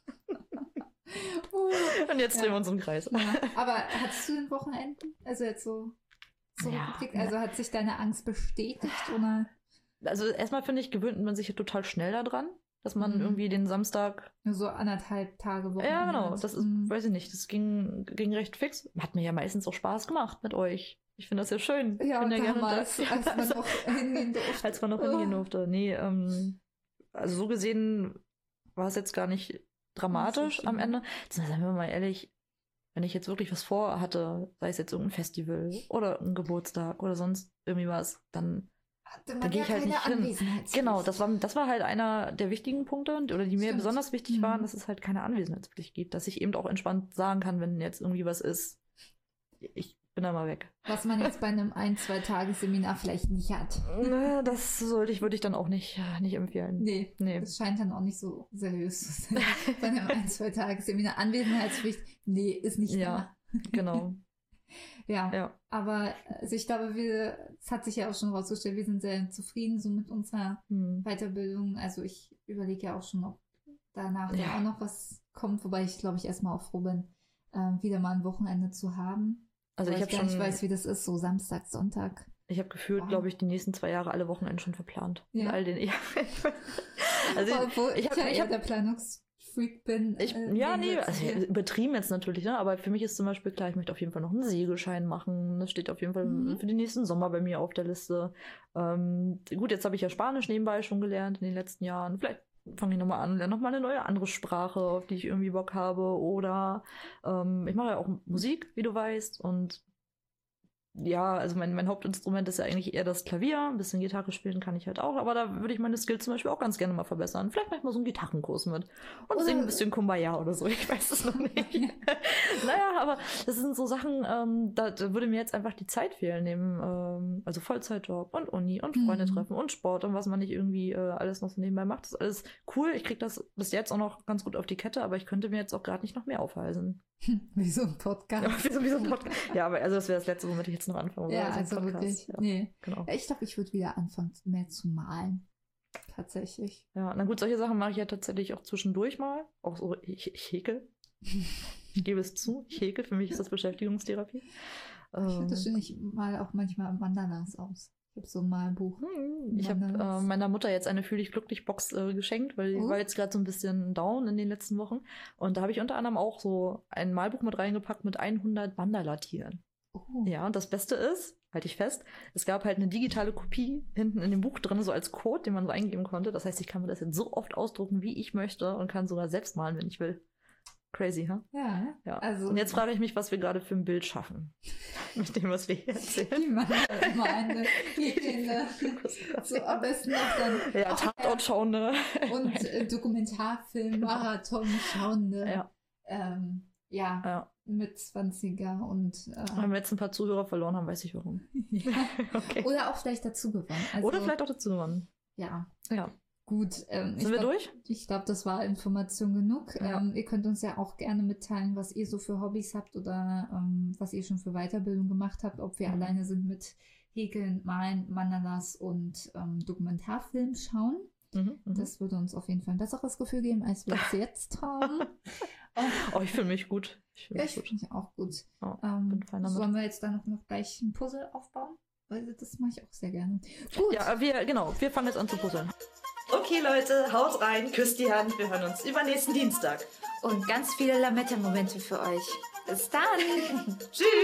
S3: Uh,
S1: Und jetzt
S3: Ja.
S1: drehen wir uns im Kreis.
S3: ja. Aber hattest du den Wochenenden? Also jetzt so zurückgeblickt?
S1: Ja.
S3: Also hat sich deine Angst bestätigt oder
S1: Also erstmal finde ich, gewöhnt man sich total schnell daran, dass man
S3: Mhm.
S1: irgendwie den Samstag.
S3: nur so anderthalb Tage Wochenende?
S1: Ja, genau.
S3: hast?
S1: Das ist,
S3: Mhm.
S1: weiß ich nicht, das ging, ging recht fix. Hat mir ja meistens auch Spaß gemacht mit euch. Ich finde das ja schön. Ich
S3: Ja,
S1: bin ja gerne
S3: damals,
S1: da.
S3: als man noch hingehen durfte.
S1: Als man noch hingehen durfte. Nee, ähm, also so gesehen war es jetzt gar nicht dramatisch
S3: schlimm.
S1: am Ende. Seien wir mal ehrlich, wenn ich jetzt wirklich was vorhatte, sei es jetzt irgendein Festival oder ein Geburtstag oder sonst irgendwie was, dann
S3: Hatte man
S1: Da geh
S3: ja
S1: ich halt
S3: keine
S1: nicht hin.
S3: Anwesenheitspflicht.
S1: genau, das war, das war halt einer der wichtigen Punkte, und- oder die mir
S3: Stimmt.
S1: besonders wichtig
S3: Mhm.
S1: waren, dass es halt keine Anwesenheitspflicht gibt, dass ich eben auch entspannt sagen kann, wenn jetzt irgendwie was ist, ich bin da mal weg.
S3: Was man jetzt bei einem ein-, zwei-Tage-Seminar vielleicht nicht hat.
S1: Na, das sollte ich, würde ich dann auch nicht, nicht empfehlen.
S3: Nee,
S1: Nee.
S3: das scheint dann auch nicht so seriös zu sein. Bei einem ein-, zwei-Tage-Seminar. Anwesenheitspflicht, nee, ist nicht
S1: Ja. Genau.
S3: da. Ja,
S1: Ja.
S3: aber also ich glaube, wir, es hat sich ja auch schon rausgestellt, wir sind sehr zufrieden so mit unserer
S1: Hm.
S3: Weiterbildung. Also ich überlege ja auch schon, ob danach
S1: Ja.
S3: auch noch was kommt, wobei ich glaube ich erstmal auch froh bin, ähm, wieder mal ein Wochenende zu haben.
S1: Also
S3: Weil
S1: ich habe
S3: gar
S1: schon,
S3: nicht weiß, wie das ist, so Samstag, Sonntag.
S1: ich habe gefühlt,
S3: Wow.
S1: glaube ich, die nächsten zwei Jahre alle Wochenenden schon verplant.
S3: Ja.
S1: Mit all den ja. Also
S3: Obwohl
S1: ich
S3: ich,
S1: hab-
S3: ja
S1: ich
S3: eher
S1: hab-
S3: der Planungsfreak bin.
S1: Ich,
S3: äh,
S1: ja,
S3: im
S1: nee,
S3: Gegensatz
S1: also
S3: zu dir.
S1: übertrieben jetzt natürlich, ne? Aber für mich ist zum Beispiel klar, ich möchte auf jeden Fall noch einen Segelschein machen. Das steht auf jeden Fall
S3: Mhm.
S1: für den nächsten Sommer bei mir auf der Liste. Ähm, gut, jetzt habe ich ja Spanisch nebenbei schon gelernt in den letzten Jahren. Vielleicht fange ich nochmal an, lerne nochmal eine neue andere Sprache, auf die ich irgendwie Bock habe. Oder ähm, ich mache ja auch Musik, wie du weißt. Und ja, also mein, mein Hauptinstrument ist ja eigentlich eher das Klavier. Ein bisschen Gitarre spielen kann ich halt auch, aber da würde ich meine Skills zum Beispiel auch ganz gerne mal verbessern. Vielleicht mache ich mal so einen Gitarrenkurs mit. Und
S3: Oder-
S1: singe ein bisschen Kumbaya oder so. Ich weiß es noch nicht. Naja, aber das sind so Sachen, ähm, da, da würde mir jetzt einfach die Zeit fehlen, neben, ähm, also Vollzeitjob und Uni und Freunde
S3: Mhm.
S1: treffen und Sport und was man nicht irgendwie äh, alles noch so nebenbei macht. Das ist alles cool. Ich kriege das bis jetzt auch noch ganz gut auf die Kette, aber ich könnte mir jetzt auch gerade nicht noch mehr aufhalsen.
S3: Wie so ein Podcast.
S1: Ja, wie so, wie so ein Podcast. Ja, aber also das wäre das Letzte, womit ich jetzt noch anfange.
S3: Ja,
S1: oder?
S3: also
S1: ein Podcast.
S3: wirklich.
S1: Ja,
S3: Nee.
S1: genau.
S3: Ich glaube, ich würde wieder anfangen, mehr zu malen. Tatsächlich.
S1: Ja, na gut, solche Sachen mache ich ja tatsächlich auch zwischendurch mal. Auch so, ich, ich häkel. Ich gebe es zu, ich häkel. Für mich ist das Beschäftigungstherapie.
S3: Ich finde das
S1: Ähm,
S3: schön, ich mal auch manchmal Mandalas aus. Ich habe so ein Malbuch.
S1: hm, Ich habe
S3: Mandalas.
S1: äh, meiner Mutter jetzt eine Fühl dich glücklich Box äh, geschenkt, weil die
S3: Oh.
S1: war jetzt gerade so ein bisschen down in den letzten Wochen. Und da habe ich unter anderem auch so ein Malbuch mit reingepackt mit hundert Mandala-Tieren.
S3: Oh.
S1: Ja, und das Beste ist, halte ich fest, es gab halt eine digitale Kopie hinten in dem Buch drin, so als Code, den man so eingeben konnte. Das heißt, ich kann mir das jetzt so oft ausdrucken, wie ich möchte, und kann sogar selbst malen, wenn ich will. Crazy, ha?
S3: Ja,
S1: Ja.
S3: also.
S1: Und jetzt frage ich mich, was wir gerade für ein Bild schaffen. Mit dem, was wir hier erzählen.
S3: die Mandala, meine Häkelnde. So am besten noch dann.
S1: Ja, Tatort schauende.
S3: Und äh, Dokumentarfilm, Marathon schauende.
S1: Ja,
S3: Ähm, ja,
S1: ja.
S3: mit zwanziger und. Äh,
S1: Wenn wir jetzt ein paar Zuhörer verloren haben, weiß ich warum.
S3: ja.
S1: Okay.
S3: Oder auch vielleicht dazu gewonnen. Also,
S1: Oder vielleicht auch dazu gewonnen.
S3: Ja,
S1: Ja.
S3: gut. Ähm, ich
S1: Sind wir
S3: glaub,
S1: durch?
S3: Ich glaube, das war Information genug.
S1: Ja.
S3: Ähm, ihr könnt uns ja auch gerne mitteilen, was ihr so für Hobbys habt oder ähm, was ihr schon für Weiterbildung gemacht habt, ob wir
S1: Mhm.
S3: alleine sind mit Häkeln, Malen, Mandalas und ähm, Dokumentarfilm schauen.
S1: Mhm, mhm.
S3: Das würde uns auf jeden Fall ein besseres Gefühl geben, als wir es jetzt haben.
S1: Oh, ich fühle mich gut. Ich fühle
S3: Ja,
S1: mich
S3: ich
S1: gut.
S3: finde mich auch gut.
S1: Ja,
S3: Ähm,
S1: bin fein damit.
S3: sollen wir jetzt dann noch, noch gleich ein Puzzle aufbauen? Weil das mache ich auch sehr gerne. Gut.
S1: Ja, wir, genau, wir fangen jetzt an zu puzzeln.
S5: Okay, Leute, haut rein, küsst die Hand. Wir hören uns übernächsten Dienstag.
S2: Und ganz viele Lametta-Momente für euch. Bis dann!
S5: Tschüss!